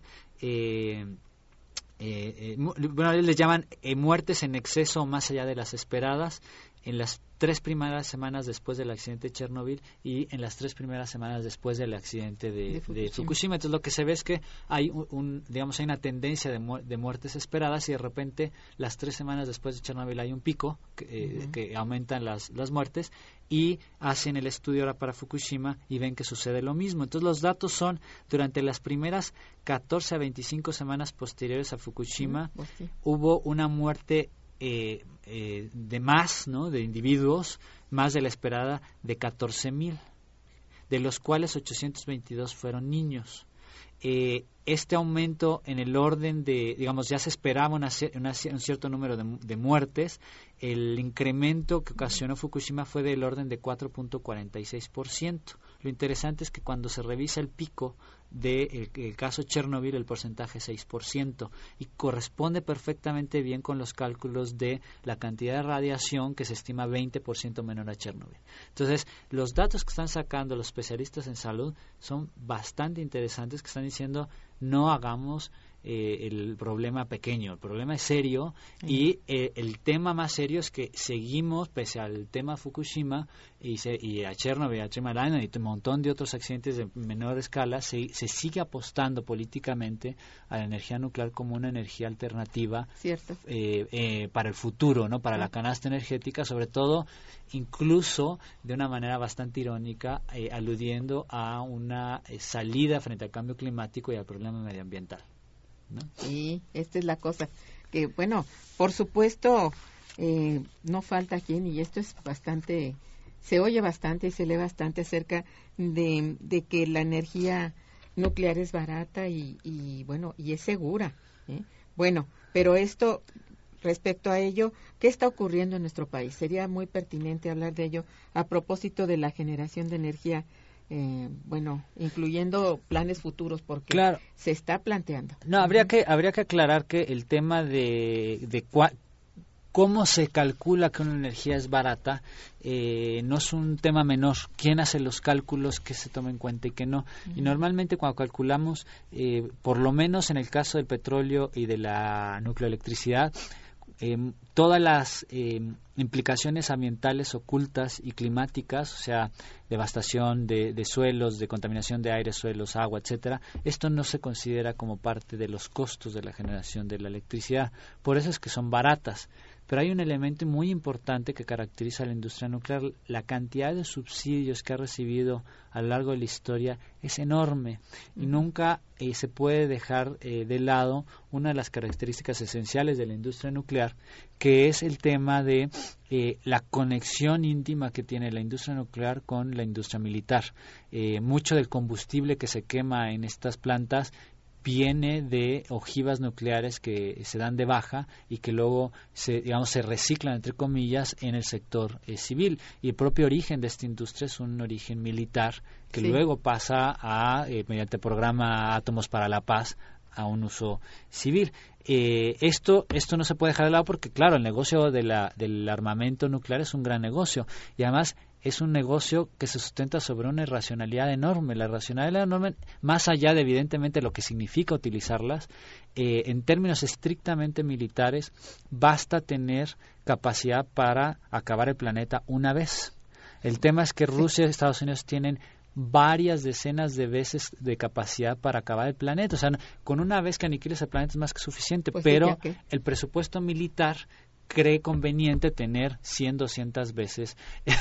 eh, eh, eh, bueno, les llaman eh, muertes en exceso o más allá de las esperadas, en las tres primeras semanas después del accidente de Chernobyl y en las tres primeras semanas después del accidente de, de, Fukushima. de Fukushima. Entonces lo que se ve es que hay un, un digamos hay una tendencia de, mu de muertes esperadas y de repente las tres semanas después de Chernobyl hay un pico que, eh, uh-huh. que aumentan las, las muertes, y hacen el estudio ahora para Fukushima y ven que sucede lo mismo. Entonces los datos son durante las primeras catorce a veinticinco semanas posteriores a Fukushima uh-huh. okay. hubo una muerte Eh, eh, de más, ¿no? de individuos, más de la esperada, de catorce mil, de los cuales ochocientos veintidós fueron niños. Eh, este aumento en el orden de, digamos, ya se esperaba una, una, un cierto número de, de muertes. El incremento que ocasionó Fukushima fue del orden de cuatro punto cuarenta y seis por ciento. Lo interesante es que cuando se revisa el pico del de el caso Chernobyl, el porcentaje es seis por ciento, y corresponde perfectamente bien con los cálculos de la cantidad de radiación que se estima veinte por ciento menor a Chernobyl. Entonces, los datos que están sacando los especialistas en salud son bastante interesantes, que están diciendo no hagamos eh, el problema pequeño, el problema es serio uh-huh. y eh, el tema más serio es que seguimos, pese al tema Fukushima y, se, y a Chernobyl, a Three Mile Island y un montón de otros accidentes de menor escala, se, se sigue apostando políticamente a la energía nuclear como una energía alternativa Cierto. Eh, eh, para el futuro, ¿no? Para uh-huh. la canasta energética, sobre todo, incluso de una manera bastante irónica, eh, aludiendo a una eh, salida frente al cambio climático y al problema medioambiental, ¿no? Sí, esta es la cosa. Que bueno, por supuesto, eh, no falta quien, y esto es bastante, se oye bastante y se lee bastante acerca de, de que la energía nuclear es barata y, y bueno, y es segura, ¿eh? Bueno, pero esto, respecto a ello, ¿qué está ocurriendo en nuestro país? Sería muy pertinente hablar de ello a propósito de la generación de energía. Eh, bueno, incluyendo planes futuros, porque claro. se está planteando. No, habría que habría que aclarar que el tema de, de cua, cómo se calcula que una energía es barata eh, no es un tema menor. ¿Quién hace los cálculos, qué se toma en cuenta y qué no? Uh-huh. Y normalmente cuando calculamos, eh, por lo menos en el caso del petróleo y de la nucleoelectricidad, Eh, todas las eh, implicaciones ambientales ocultas y climáticas, o sea, devastación de, de suelos, de contaminación de aire, suelos, agua, etcétera, esto no se considera como parte de los costos de la generación de la electricidad. Por eso es que son baratas. Pero hay un elemento muy importante que caracteriza a la industria nuclear. La cantidad de subsidios que ha recibido a lo largo de la historia es enorme y nunca eh, se puede dejar eh, de lado una de las características esenciales de la industria nuclear, que es el tema de eh, la conexión íntima que tiene la industria nuclear con la industria militar. Eh, mucho del combustible que se quema en estas plantas viene de ojivas nucleares que se dan de baja y que luego se, digamos, se reciclan, entre comillas, en el sector eh, civil. Y el propio origen de esta industria es un origen militar que sí. luego pasa a, eh, mediante el programa Átomos para la Paz, a un uso civil. Eh, esto esto no se puede dejar de lado porque, claro, el negocio de la, del armamento nuclear es un gran negocio y además es un negocio que se sustenta sobre una irracionalidad enorme. La irracionalidad enorme, más allá de evidentemente lo que significa utilizarlas, eh, en términos estrictamente militares, basta tener capacidad para acabar el planeta una vez. El tema es que Rusia y Estados Unidos tienen varias decenas de veces de capacidad para acabar el planeta. O sea, con una vez que aniquiles el planeta es más que suficiente, pues pero sí, el presupuesto militar cree conveniente tener cien, doscientas veces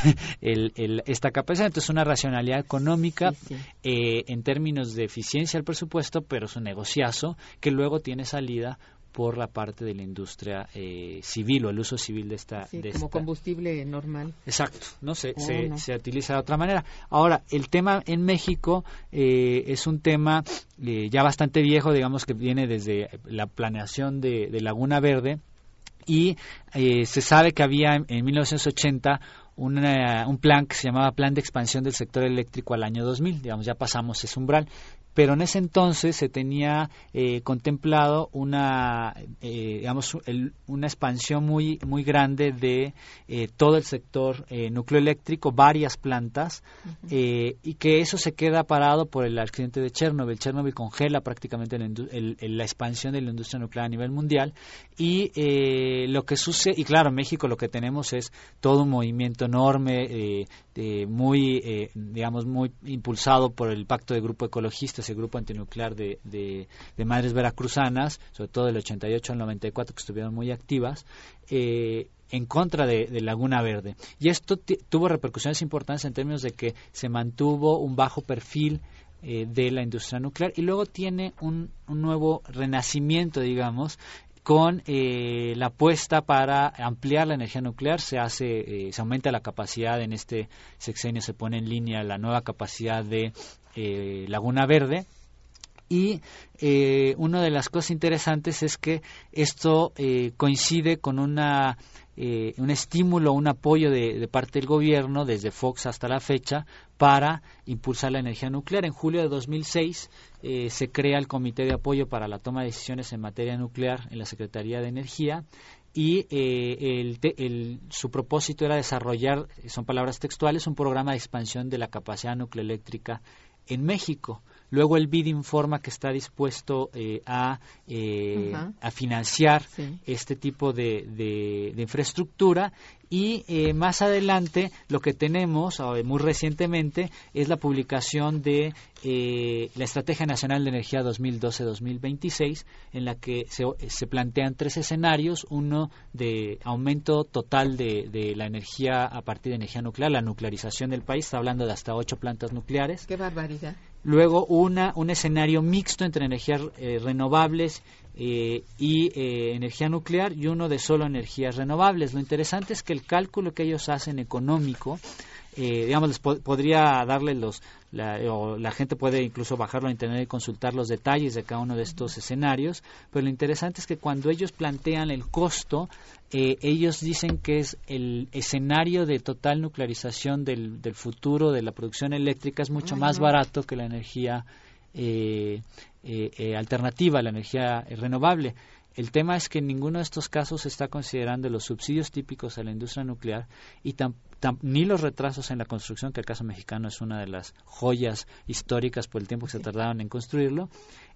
el, el, esta capacidad. Entonces, una racionalidad económica sí, sí. Eh, en términos de eficiencia del presupuesto, pero es un negociazo que luego tiene salida por la parte de la industria eh, civil o el uso civil de esta... Sí, de como esta. combustible normal. Exacto, no se, oh, se, no. se utiliza de otra manera. Ahora, el tema en México eh, es un tema eh, ya bastante viejo, digamos que viene desde la planeación de, de Laguna Verde, y eh, se sabe que había en, en mil novecientos ochenta una, un plan que se llamaba Plan de Expansión del Sector Eléctrico al año dos mil, digamos, ya pasamos ese umbral. Pero en ese entonces se tenía eh, contemplado una, eh, digamos, el, una expansión muy muy grande de eh, todo el sector eh, nucleoeléctrico, varias plantas, uh-huh. eh, y que eso se queda parado por el accidente de Chernobyl. Chernobyl congela prácticamente la, el, el, la expansión de la industria nuclear a nivel mundial y eh, lo que sucede, y claro, en México lo que tenemos es todo un movimiento enorme, eh, eh, muy, eh, digamos, muy impulsado por el Pacto de Grupo Ecologista, ese grupo antinuclear de, de, de madres veracruzanas, sobre todo del ochenta y ocho al noventa y cuatro, que estuvieron muy activas, eh, en contra de, de Laguna Verde. Y esto t- tuvo repercusiones importantes en términos de que se mantuvo un bajo perfil eh, de la industria nuclear y luego tiene un, un nuevo renacimiento, digamos, con eh, la apuesta para ampliar la energía nuclear. Se hace, eh, se aumenta la capacidad en este sexenio, se pone en línea la nueva capacidad de Eh, Laguna Verde y eh, una de las cosas interesantes es que esto eh, coincide con una eh, un estímulo, un apoyo de, de parte del gobierno desde Fox hasta la fecha para impulsar la energía nuclear. En julio de dos mil seis eh, se crea el Comité de Apoyo para la Toma de Decisiones en Materia Nuclear en la Secretaría de Energía y eh, el, el, su propósito era desarrollar, son palabras textuales, un programa de expansión de la capacidad nucleoeléctrica en México. luego el B I D informa que está dispuesto eh, a, eh, uh-huh. a financiar sí. este tipo de, de, de infraestructura. Y eh, más adelante lo que tenemos, eh, muy recientemente, es la publicación de eh, la Estrategia Nacional de Energía dos mil doce a dos mil veintiséis, en la que se, se plantean tres escenarios: uno de aumento total de, de la energía a partir de energía nuclear, la nuclearización del país, está hablando de hasta ocho plantas nucleares. ¡Qué barbaridad! Luego una, un escenario mixto entre energías eh, renovables eh, y eh, energía nuclear, y uno de solo energías renovables. Lo interesante es que el cálculo que ellos hacen económico, eh, digamos, les po- podría darle los, la, o la gente puede incluso bajarlo a internet y consultar los detalles de cada uno de estos escenarios, pero lo interesante es que cuando ellos plantean el costo, eh, ellos dicen que es el escenario de total nuclearización del, del futuro de la producción eléctrica es mucho uh-huh. más barato que la energía eh, eh, eh, alternativa, la energía eh, renovable. El tema es que en ninguno de estos casos se está considerando los subsidios típicos a la industria nuclear y tam, tam, ni los retrasos en la construcción, que el caso mexicano es una de las joyas históricas por el tiempo que se tardaron en construirlo,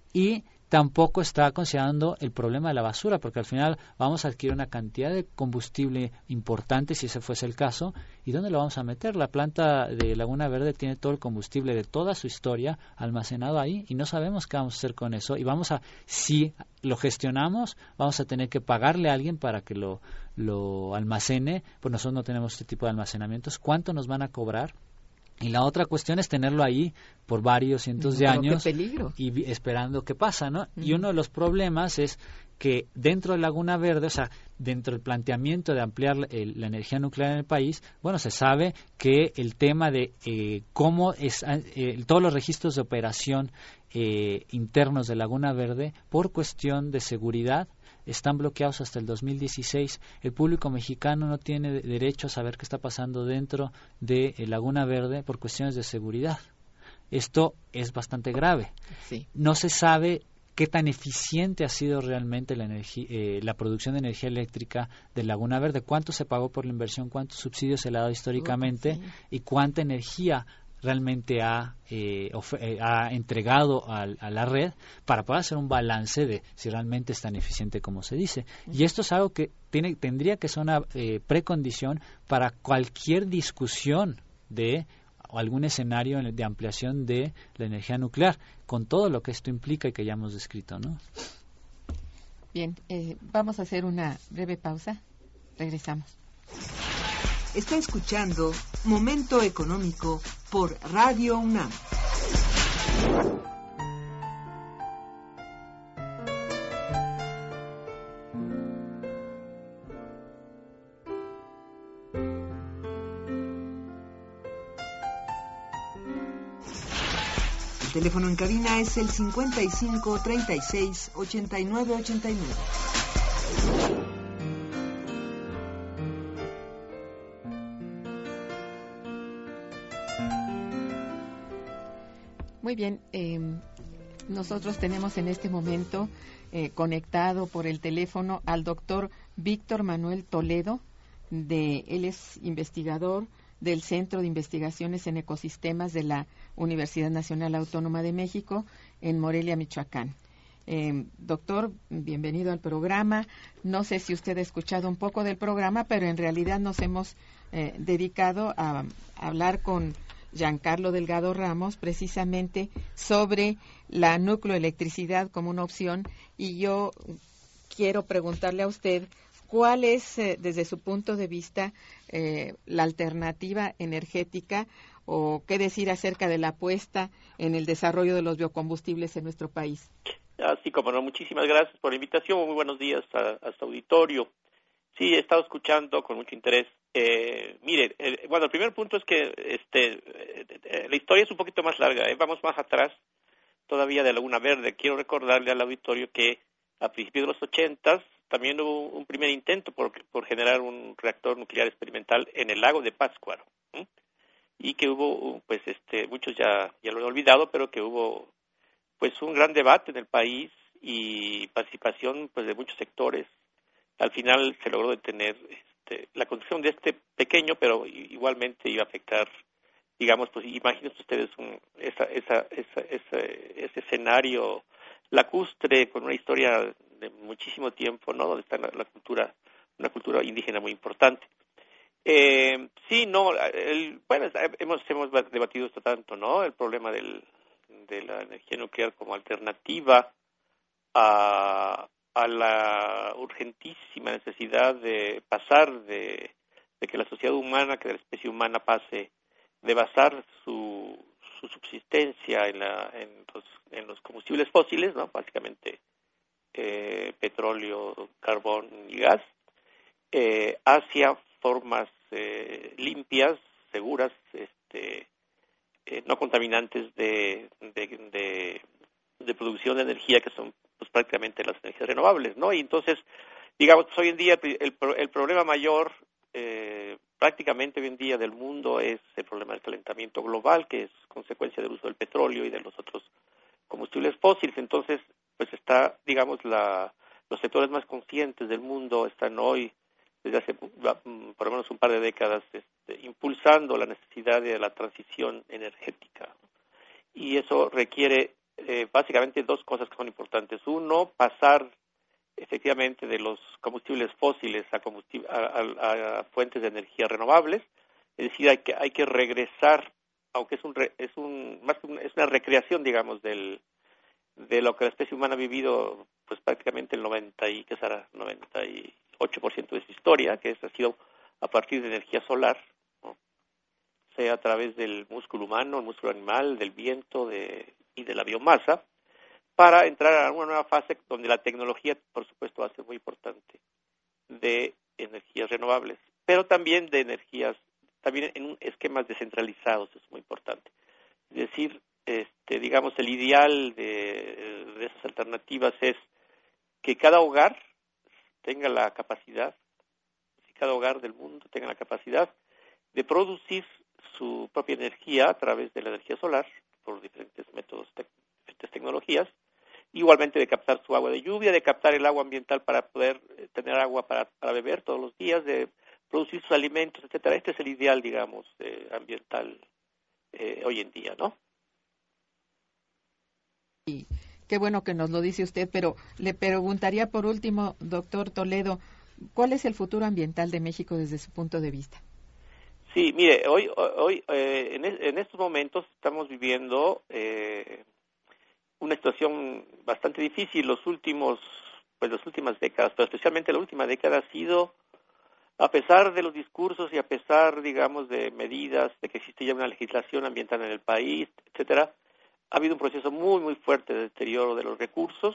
y tampoco está considerando el problema de la basura, porque al final vamos a adquirir una cantidad de combustible importante, si ese fuese el caso, ¿y dónde lo vamos a meter? La planta de Laguna Verde tiene todo el combustible de toda su historia almacenado ahí y no sabemos qué vamos a hacer con eso, y vamos a, si lo gestionamos, vamos a tener que pagarle a alguien para que lo, lo almacene, pues nosotros no tenemos este tipo de almacenamientos. ¿Cuánto nos van a cobrar? Y la otra cuestión es tenerlo ahí por varios cientos no, de años y esperando qué pasa, ¿no? Uh-huh. Y uno de los problemas es que dentro de Laguna Verde, o sea, dentro del planteamiento de ampliar el, la energía nuclear en el país, bueno, se sabe que el tema de eh, cómo es eh, todos los registros de operación eh, internos de Laguna Verde, por cuestión de seguridad, están bloqueados hasta el dos mil dieciséis. El público mexicano no tiene derecho a saber qué está pasando dentro de Laguna Verde por cuestiones de seguridad. Esto es bastante grave. Sí. No se sabe qué tan eficiente ha sido realmente la, energía, eh, la producción de energía eléctrica de Laguna Verde, cuánto se pagó por la inversión, cuántos subsidios se le ha dado históricamente, uh, sí. y cuánta energía realmente ha, eh, of- eh, ha entregado a, a la red para poder hacer un balance de si realmente es tan eficiente como se dice. Y esto es algo que tiene, tendría que ser una eh, precondición para cualquier discusión de algún escenario de ampliación de la energía nuclear, con todo lo que esto implica y que ya hemos descrito, ¿no? Bien, eh, vamos a hacer una breve pausa. Regresamos. Está escuchando Momento Económico por Radio UNAM. El teléfono en cabina es el cincuenta y cinco, treinta y seis, ochenta y nueve, ochenta y nueve. Muy bien, eh, nosotros tenemos en este momento eh, conectado por el teléfono al doctor Víctor Manuel Toledo, de, él es investigador del Centro de Investigaciones en Ecosistemas de la Universidad Nacional Autónoma de México en Morelia, Michoacán. Eh, doctor, bienvenido al programa. No sé si usted ha escuchado un poco del programa, pero en realidad nos hemos eh, dedicado a, a hablar con Giancarlo Delgado Ramos, precisamente sobre la nucleoelectricidad como una opción, y yo quiero preguntarle a usted cuál es, eh, desde su punto de vista, eh, la alternativa energética, o qué decir acerca de la apuesta en el desarrollo de los biocombustibles en nuestro país. Así como no, muchísimas gracias por la invitación, muy buenos días a, a su auditorio. Sí, he estado escuchando con mucho interés. Eh, mire, eh, bueno, el primer punto es que este, eh, eh, la historia es un poquito más larga, ¿eh? Vamos más atrás todavía de Laguna Verde. Quiero recordarle al auditorio que a principios de los ochentas también hubo un primer intento por, por generar un reactor nuclear experimental en el lago de Pátzcuaro, ¿eh? Y que hubo, pues, este, muchos ya, ya lo han olvidado, pero que hubo, pues, un gran debate en el país y participación, pues, de muchos sectores. Al final se logró detener este, la construcción de este pequeño, pero igualmente iba a afectar digamos, pues imagínense ustedes un, esa, esa, esa, esa, ese escenario lacustre con una historia de muchísimo tiempo, ¿no? Donde está la, la cultura, una cultura indígena muy importante. Eh, sí, no, el, bueno, hemos hemos debatido esto tanto, ¿no? El problema del, de la energía nuclear como alternativa a, a la urgentísima necesidad de pasar de, de que la sociedad humana, que la especie humana pase de basar su, su subsistencia en, la, en, los, en los combustibles fósiles, ¿no? Básicamente eh, petróleo, carbón y gas, eh, hacia formas eh, limpias, seguras, este, eh, no contaminantes de, de, de, de producción de energía, que son pues prácticamente las energías renovables, ¿no? Y entonces, digamos, pues, hoy en día el, el problema mayor eh, prácticamente hoy en día del mundo es el problema del calentamiento global, que es consecuencia del uso del petróleo y de los otros combustibles fósiles. Entonces, pues está, digamos, la, los sectores más conscientes del mundo están hoy, desde hace por lo menos un par de décadas, este, impulsando la necesidad de la transición energética. Y eso requiere eh, básicamente dos cosas que son importantes. Uno, pasar efectivamente de los combustibles fósiles a, combustible, a, a, a fuentes de energía renovables, es decir, hay que hay que regresar, aunque es un re, es un más que un, es una recreación, digamos, del de lo que la especie humana ha vivido, pues prácticamente el noventa y qué será noventa y ocho por ciento de su historia, que es, ha sido a partir de energía solar, ¿no? Sea a través del músculo humano, el músculo animal, del viento de, y de la biomasa, para entrar a una nueva fase donde la tecnología, por supuesto, va a ser muy importante, de energías renovables, pero también de energías, también en un esquemas descentralizados, es muy importante. Es decir, este, digamos, el ideal de, de esas alternativas es que cada hogar tenga la capacidad, que cada hogar del mundo tenga la capacidad de producir su propia energía a través de la energía solar, por diferentes métodos, te, diferentes tecnologías, igualmente de captar su agua de lluvia, de captar el agua ambiental para poder tener agua para, para beber todos los días, de producir sus alimentos, etcétera. Este es el ideal, digamos, eh, ambiental eh, hoy en día, ¿no? Y qué bueno que nos lo dice usted, pero le preguntaría por último, doctor Toledo, ¿cuál es el futuro ambiental de México desde su punto de vista? Sí, mire, hoy, hoy eh, en, en estos momentos estamos viviendo eh, una situación bastante difícil. Los últimos, pues las últimas décadas, pero especialmente la última década ha sido, a pesar de los discursos y a pesar, digamos, de medidas, de que existe ya una legislación ambiental en el país, etcétera, ha habido un proceso muy, muy fuerte de deterioro de los recursos,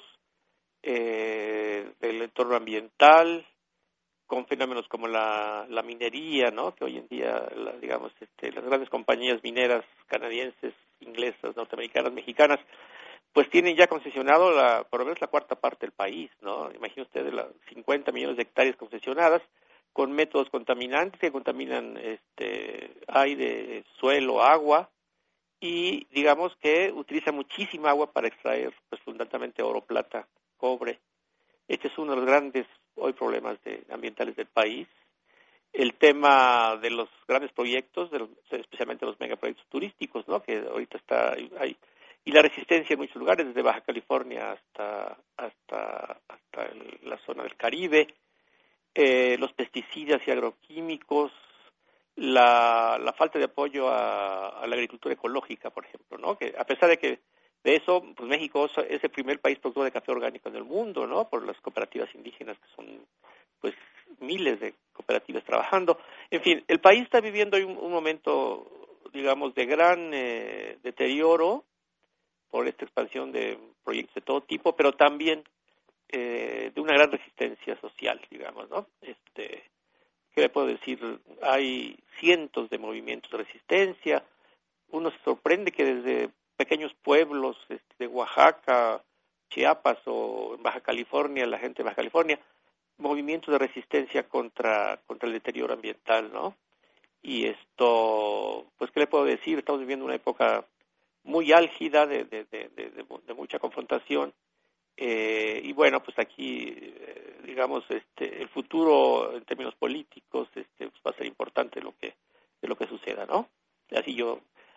eh, del entorno ambiental, con fenómenos como la, la minería, ¿no? Que hoy en día, la, digamos, este, las grandes compañías mineras canadienses, inglesas, norteamericanas, mexicanas, pues tienen ya concesionado la, por lo menos la cuarta parte del país, ¿no? Imaginen ustedes las cincuenta millones de hectáreas concesionadas con métodos contaminantes que contaminan este aire, suelo, agua, y digamos que utiliza muchísima agua para extraer, pues fundamentalmente oro, plata, cobre. Este es uno de los grandes hoy problemas de, ambientales del país. El tema de los grandes proyectos, de los, especialmente los megaproyectos turísticos, ¿no? Que ahorita está hay, y la resistencia en muchos lugares, desde Baja California hasta hasta hasta el, la zona del Caribe, eh, los pesticidas y agroquímicos, la, la falta de apoyo a, a la agricultura ecológica, por ejemplo, ¿no? Que a pesar de que de eso, pues México es el primer país productor de café orgánico en el mundo, ¿no? Por las cooperativas indígenas, que son, pues, miles de cooperativas trabajando. En fin, el país está viviendo hoy un, un momento, digamos, de gran eh, deterioro por esta expansión de proyectos de todo tipo, pero también eh, de una gran resistencia social, digamos, ¿no? Este, ¿qué le puedo decir? Hay cientos de movimientos de resistencia. Uno se sorprende que desde pequeños pueblos este, de Oaxaca, Chiapas o en Baja California, la gente de Baja California, movimientos de resistencia contra contra el deterioro ambiental, ¿no? Y esto, pues, ¿qué le puedo decir? Estamos viviendo una época muy álgida de, de, de, de, de, de mucha confrontación, eh, y bueno, pues aquí, eh, digamos, este, el futuro en términos políticos este, pues va a ser importante lo que de lo que suceda, ¿no? Así yo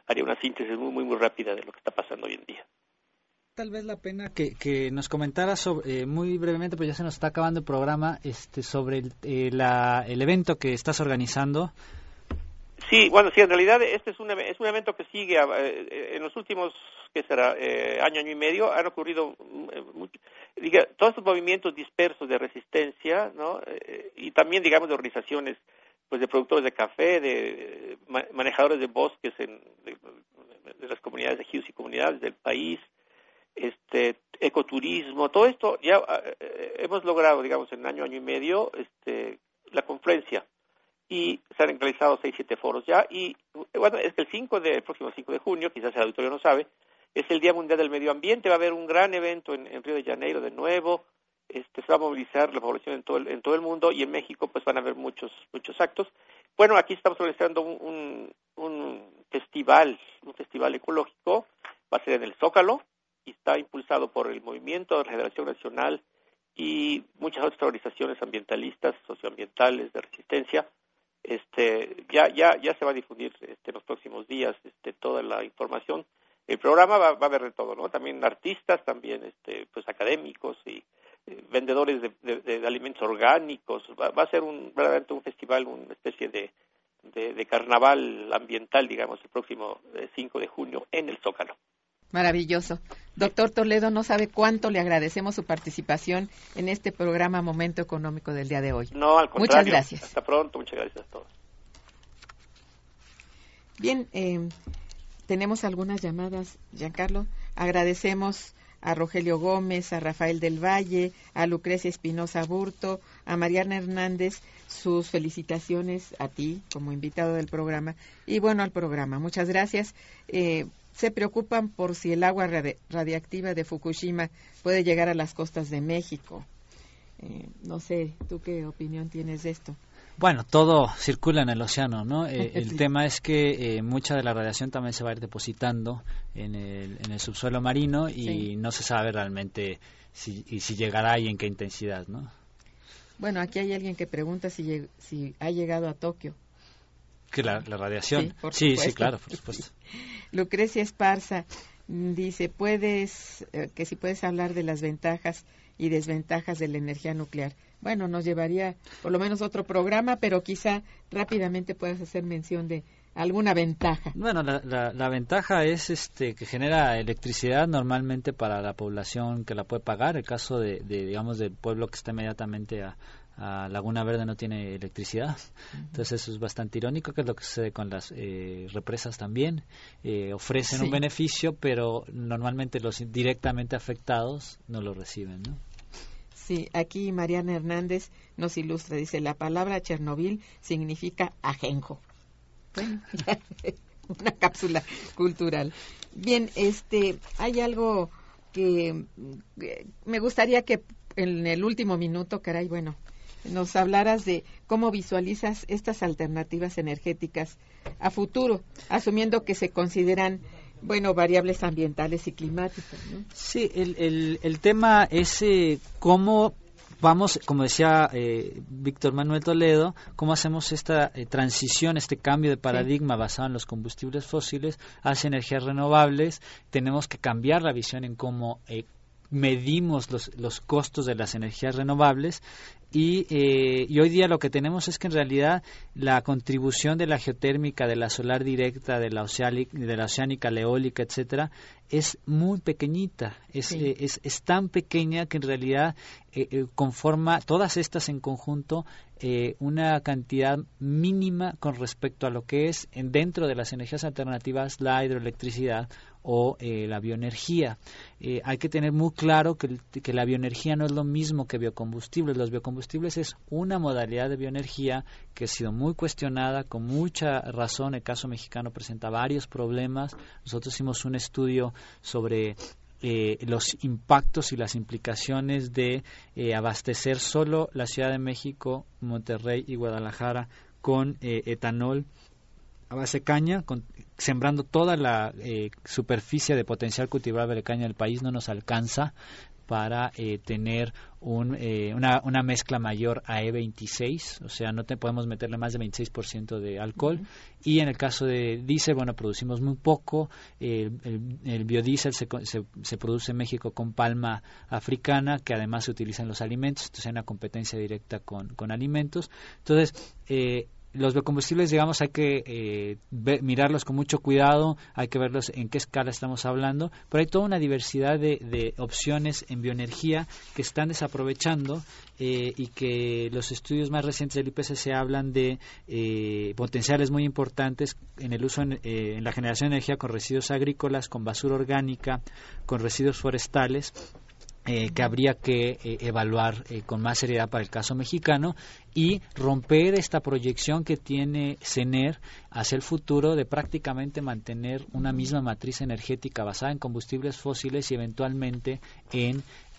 haría una síntesis muy, muy, muy rápida de lo que está pasando hoy en día. Tal vez la pena que, que nos comentara sobre, eh, muy brevemente, pues ya se nos está acabando el programa, este, sobre el, eh, la, el evento que estás organizando. Sí, bueno, sí, en realidad este es un, es un evento que sigue, eh, en los últimos, ¿qué será?, eh, año, año y medio, han ocurrido eh, mucho, diga, todos estos movimientos dispersos de resistencia, ¿no?, eh, y también, digamos, de organizaciones, pues, de productores de café, de, de manejadores de bosques en, de, de las comunidades de ejidos y comunidades del país, este ecoturismo, todo esto ya eh, hemos logrado, digamos, en año, año y medio, este la conferencia, y se han realizado seis, siete foros ya, y bueno, es que el cinco de, el próximo cinco de junio, quizás el auditorio no sabe, es el Día Mundial del Medio Ambiente, va a haber un gran evento en, en Río de Janeiro de nuevo, este se va a movilizar la población en todo el, en todo el mundo, y en México pues van a haber muchos, muchos actos. Bueno, aquí estamos organizando un, un, un festival, un festival ecológico, va a ser en el Zócalo, y está impulsado por el Movimiento de Regeneración Nacional y muchas otras organizaciones ambientalistas, socioambientales, de resistencia. Este, ya, ya, ya se va a difundir este, en los próximos días este, toda la información. El programa va, va a haber de todo, ¿no? También artistas, también este, pues académicos y eh, vendedores de, de, de alimentos orgánicos. Va, va a ser un, verdaderamente un festival, una especie de, de, de carnaval ambiental, digamos, el próximo eh, cinco de junio en el Zócalo. Maravilloso. Doctor Toledo, no sabe cuánto le agradecemos su participación en este programa Momento Económico del día de hoy. No, al contrario. Muchas gracias. Hasta pronto, muchas gracias a todos. Bien, eh, tenemos algunas llamadas, Giancarlo. Agradecemos a Rogelio Gómez, a Rafael del Valle, a Lucrecia Espinosa Burto, a Mariana Hernández, sus felicitaciones a ti como invitado del programa y bueno, al programa. Muchas gracias. Eh, se preocupan por si el agua radi- radiactiva de Fukushima puede llegar a las costas de México. Eh, no sé, ¿tú qué opinión tienes de esto? Bueno, todo circula en el océano, ¿no? Eh, el Sí. tema es que eh, mucha de la radiación también se va a ir depositando en el, en el subsuelo marino y Sí. no se sabe realmente si, y si llegará y en qué intensidad, ¿no? Bueno, aquí hay alguien que pregunta si, lleg- si ha llegado a Tokio. Que la, la radiación. Sí, por sí, sí, supuesto. claro, por supuesto. Lucrecia Esparza mm, dice, puedes eh, que si puedes hablar de las ventajas y desventajas de la energía nuclear. Bueno, nos llevaría por lo menos otro programa, pero quizá rápidamente puedas hacer mención de alguna ventaja. Bueno, la, la, la ventaja es este que genera electricidad normalmente para la población que la puede pagar. El caso de, de digamos, del pueblo que está inmediatamente a, a Laguna Verde no tiene electricidad. Uh-huh. Entonces eso es bastante irónico, que es lo que sucede con las eh, represas también. Eh, ofrecen Sí. un beneficio, pero normalmente los directamente afectados no lo reciben, ¿no? Sí, aquí Mariana Hernández nos ilustra, dice, la palabra Chernobyl significa ajenjo. Bueno, una cápsula cultural. Bien, este, hay algo que eh, me gustaría que en el último minuto, caray, bueno, nos hablaras de cómo visualizas estas alternativas energéticas a futuro, asumiendo que se consideran, bueno, variables ambientales y climáticas, ¿no? Sí, el, el, el tema es eh, cómo vamos, como decía eh, Víctor Manuel Toledo, cómo hacemos esta eh, transición, este cambio de paradigma sí. basado en los combustibles fósiles hacia energías renovables. Tenemos que cambiar la visión en cómo eh, medimos los, los costos de las energías renovables. Y, eh, y hoy día lo que tenemos es que en realidad la contribución de la geotérmica, de la solar directa, de la oceánica, de la oceánica, la eólica, etcétera, es muy pequeñita, es, sí. eh, es, es tan pequeña que en realidad eh, eh, conforma todas estas en conjunto eh, una cantidad mínima con respecto a lo que es en, dentro de las energías alternativas la hidroelectricidad o eh, la bioenergía. Eh, hay que tener muy claro que, que la bioenergía no es lo mismo que biocombustibles. Los biocombustibles es una modalidad de bioenergía que ha sido muy cuestionada, con mucha razón. El caso mexicano presenta varios problemas. Nosotros hicimos un estudio sobre eh, los impactos y las implicaciones de eh, abastecer solo la Ciudad de México, Monterrey y Guadalajara con eh, etanol a base caña, con, sembrando toda la eh, superficie de potencial cultivable de caña del país. No nos alcanza para eh, tener un, eh, una, una mezcla mayor a E veintiséis, o sea, no te podemos meterle más de veintiséis por ciento de alcohol. Uh-huh. Y en el caso de diésel, bueno, producimos muy poco. Eh, el, el biodiesel se, se, se produce en México con palma africana, que además se utiliza en los alimentos, entonces hay una competencia directa con, con alimentos. Entonces, eh, los biocombustibles, digamos, hay que eh, ver, mirarlos con mucho cuidado, hay que verlos en qué escala estamos hablando, pero hay toda una diversidad de, de opciones en bioenergía que están desaprovechando eh, y que los estudios más recientes del I P C C hablan de eh, potenciales muy importantes en el uso en, eh, en la generación de energía con residuos agrícolas, con basura orgánica, con residuos forestales. Eh, que habría que eh, evaluar eh, con más seriedad para el caso mexicano y romper esta proyección que tiene CENER hacia el futuro de prácticamente mantener una misma matriz energética basada en combustibles fósiles y eventualmente en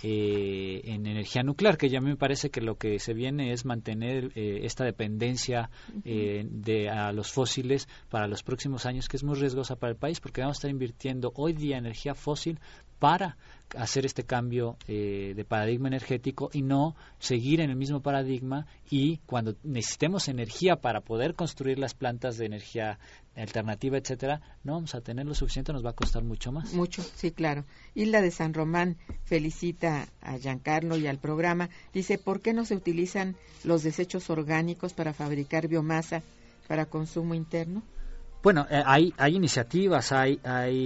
eh, en energía nuclear, que ya a mí me parece que lo que se viene es mantener eh, esta dependencia eh, de a los fósiles para los próximos años, que es muy riesgosa para el país, porque vamos a estar invirtiendo hoy día energía fósil para hacer este cambio eh, de paradigma energético y no seguir en el mismo paradigma, y cuando necesitemos energía para poder construir las plantas de energía alternativa, etcétera, no vamos a tener lo suficiente, nos va a costar mucho más. Mucho, sí, claro. Isla de San Román felicita a Giancarlo y al programa. Dice, ¿por qué no se utilizan los desechos orgánicos para fabricar biomasa para consumo interno? Bueno, eh, hay hay iniciativas, hay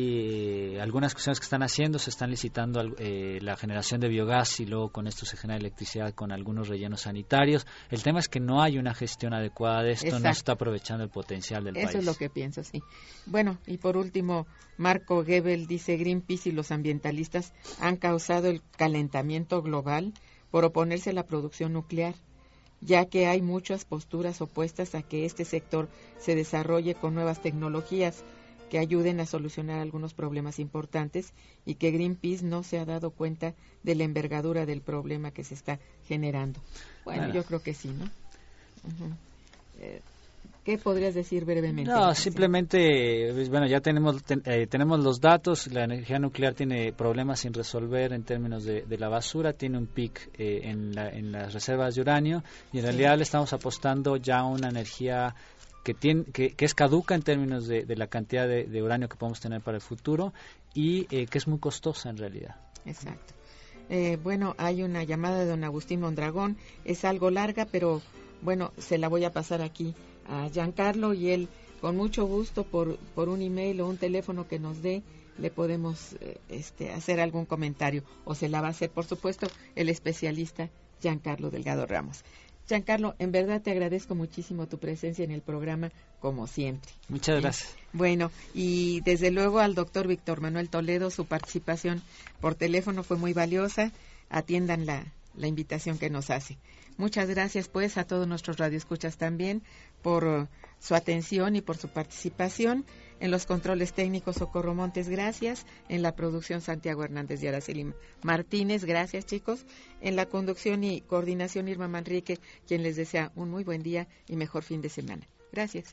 hay eh, algunas cuestiones que están haciendo, se están licitando eh, la generación de biogás y luego con esto se genera electricidad con algunos rellenos sanitarios. El tema es que no hay una gestión adecuada de esto. Exacto. No se está aprovechando el potencial del Eso país. Eso es lo que pienso, sí. Bueno, y por último, Marco Gebel dice, Greenpeace y los ambientalistas han causado el calentamiento global por oponerse a la producción nuclear, ya que hay muchas posturas opuestas a que este sector se desarrolle con nuevas tecnologías que ayuden a solucionar algunos problemas importantes, y que Greenpeace no se ha dado cuenta de la envergadura del problema que se está generando. Bueno, bueno. Yo creo que sí, ¿no? Uh-huh. Eh, ¿Qué podrías decir brevemente? No, simplemente, bueno, ya tenemos ten, eh, tenemos los datos. La energía nuclear tiene problemas sin resolver en términos de, de la basura, tiene un pic eh, en, la, en las reservas de uranio, y en sí. realidad le estamos apostando ya a una energía que tiene que, que es caduca en términos de, de la cantidad de, de uranio que podemos tener para el futuro, y eh, que es muy costosa en realidad. Exacto. Eh, bueno, hay una llamada de don Agustín Mondragón, es algo larga, pero bueno, se la voy a pasar aquí a Giancarlo, y él con mucho gusto por por un email o un teléfono que nos dé le podemos eh, este hacer algún comentario, o se la va a hacer, por supuesto, el especialista Giancarlo Delgado Ramos. Giancarlo, en verdad te agradezco muchísimo tu presencia en el programa, como siempre. Muchas ¿Eh? gracias. Bueno, y desde luego al doctor Víctor Manuel Toledo, su participación por teléfono fue muy valiosa. Atiendan la, la invitación que nos hace. Muchas gracias, pues, a todos nuestros radioescuchas también por uh, su atención y por su participación. En los controles técnicos, Socorro Montes, gracias. En la producción, Santiago Hernández y Araceli Martínez, gracias, chicos. En la conducción y coordinación, Irma Manrique, quien les desea un muy buen día y mejor fin de semana. Gracias.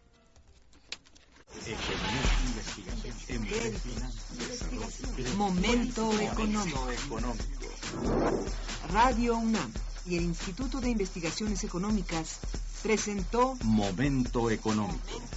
Momento económico. Radio UNAM y el Instituto de Investigaciones Económicas presentó Momento Económico.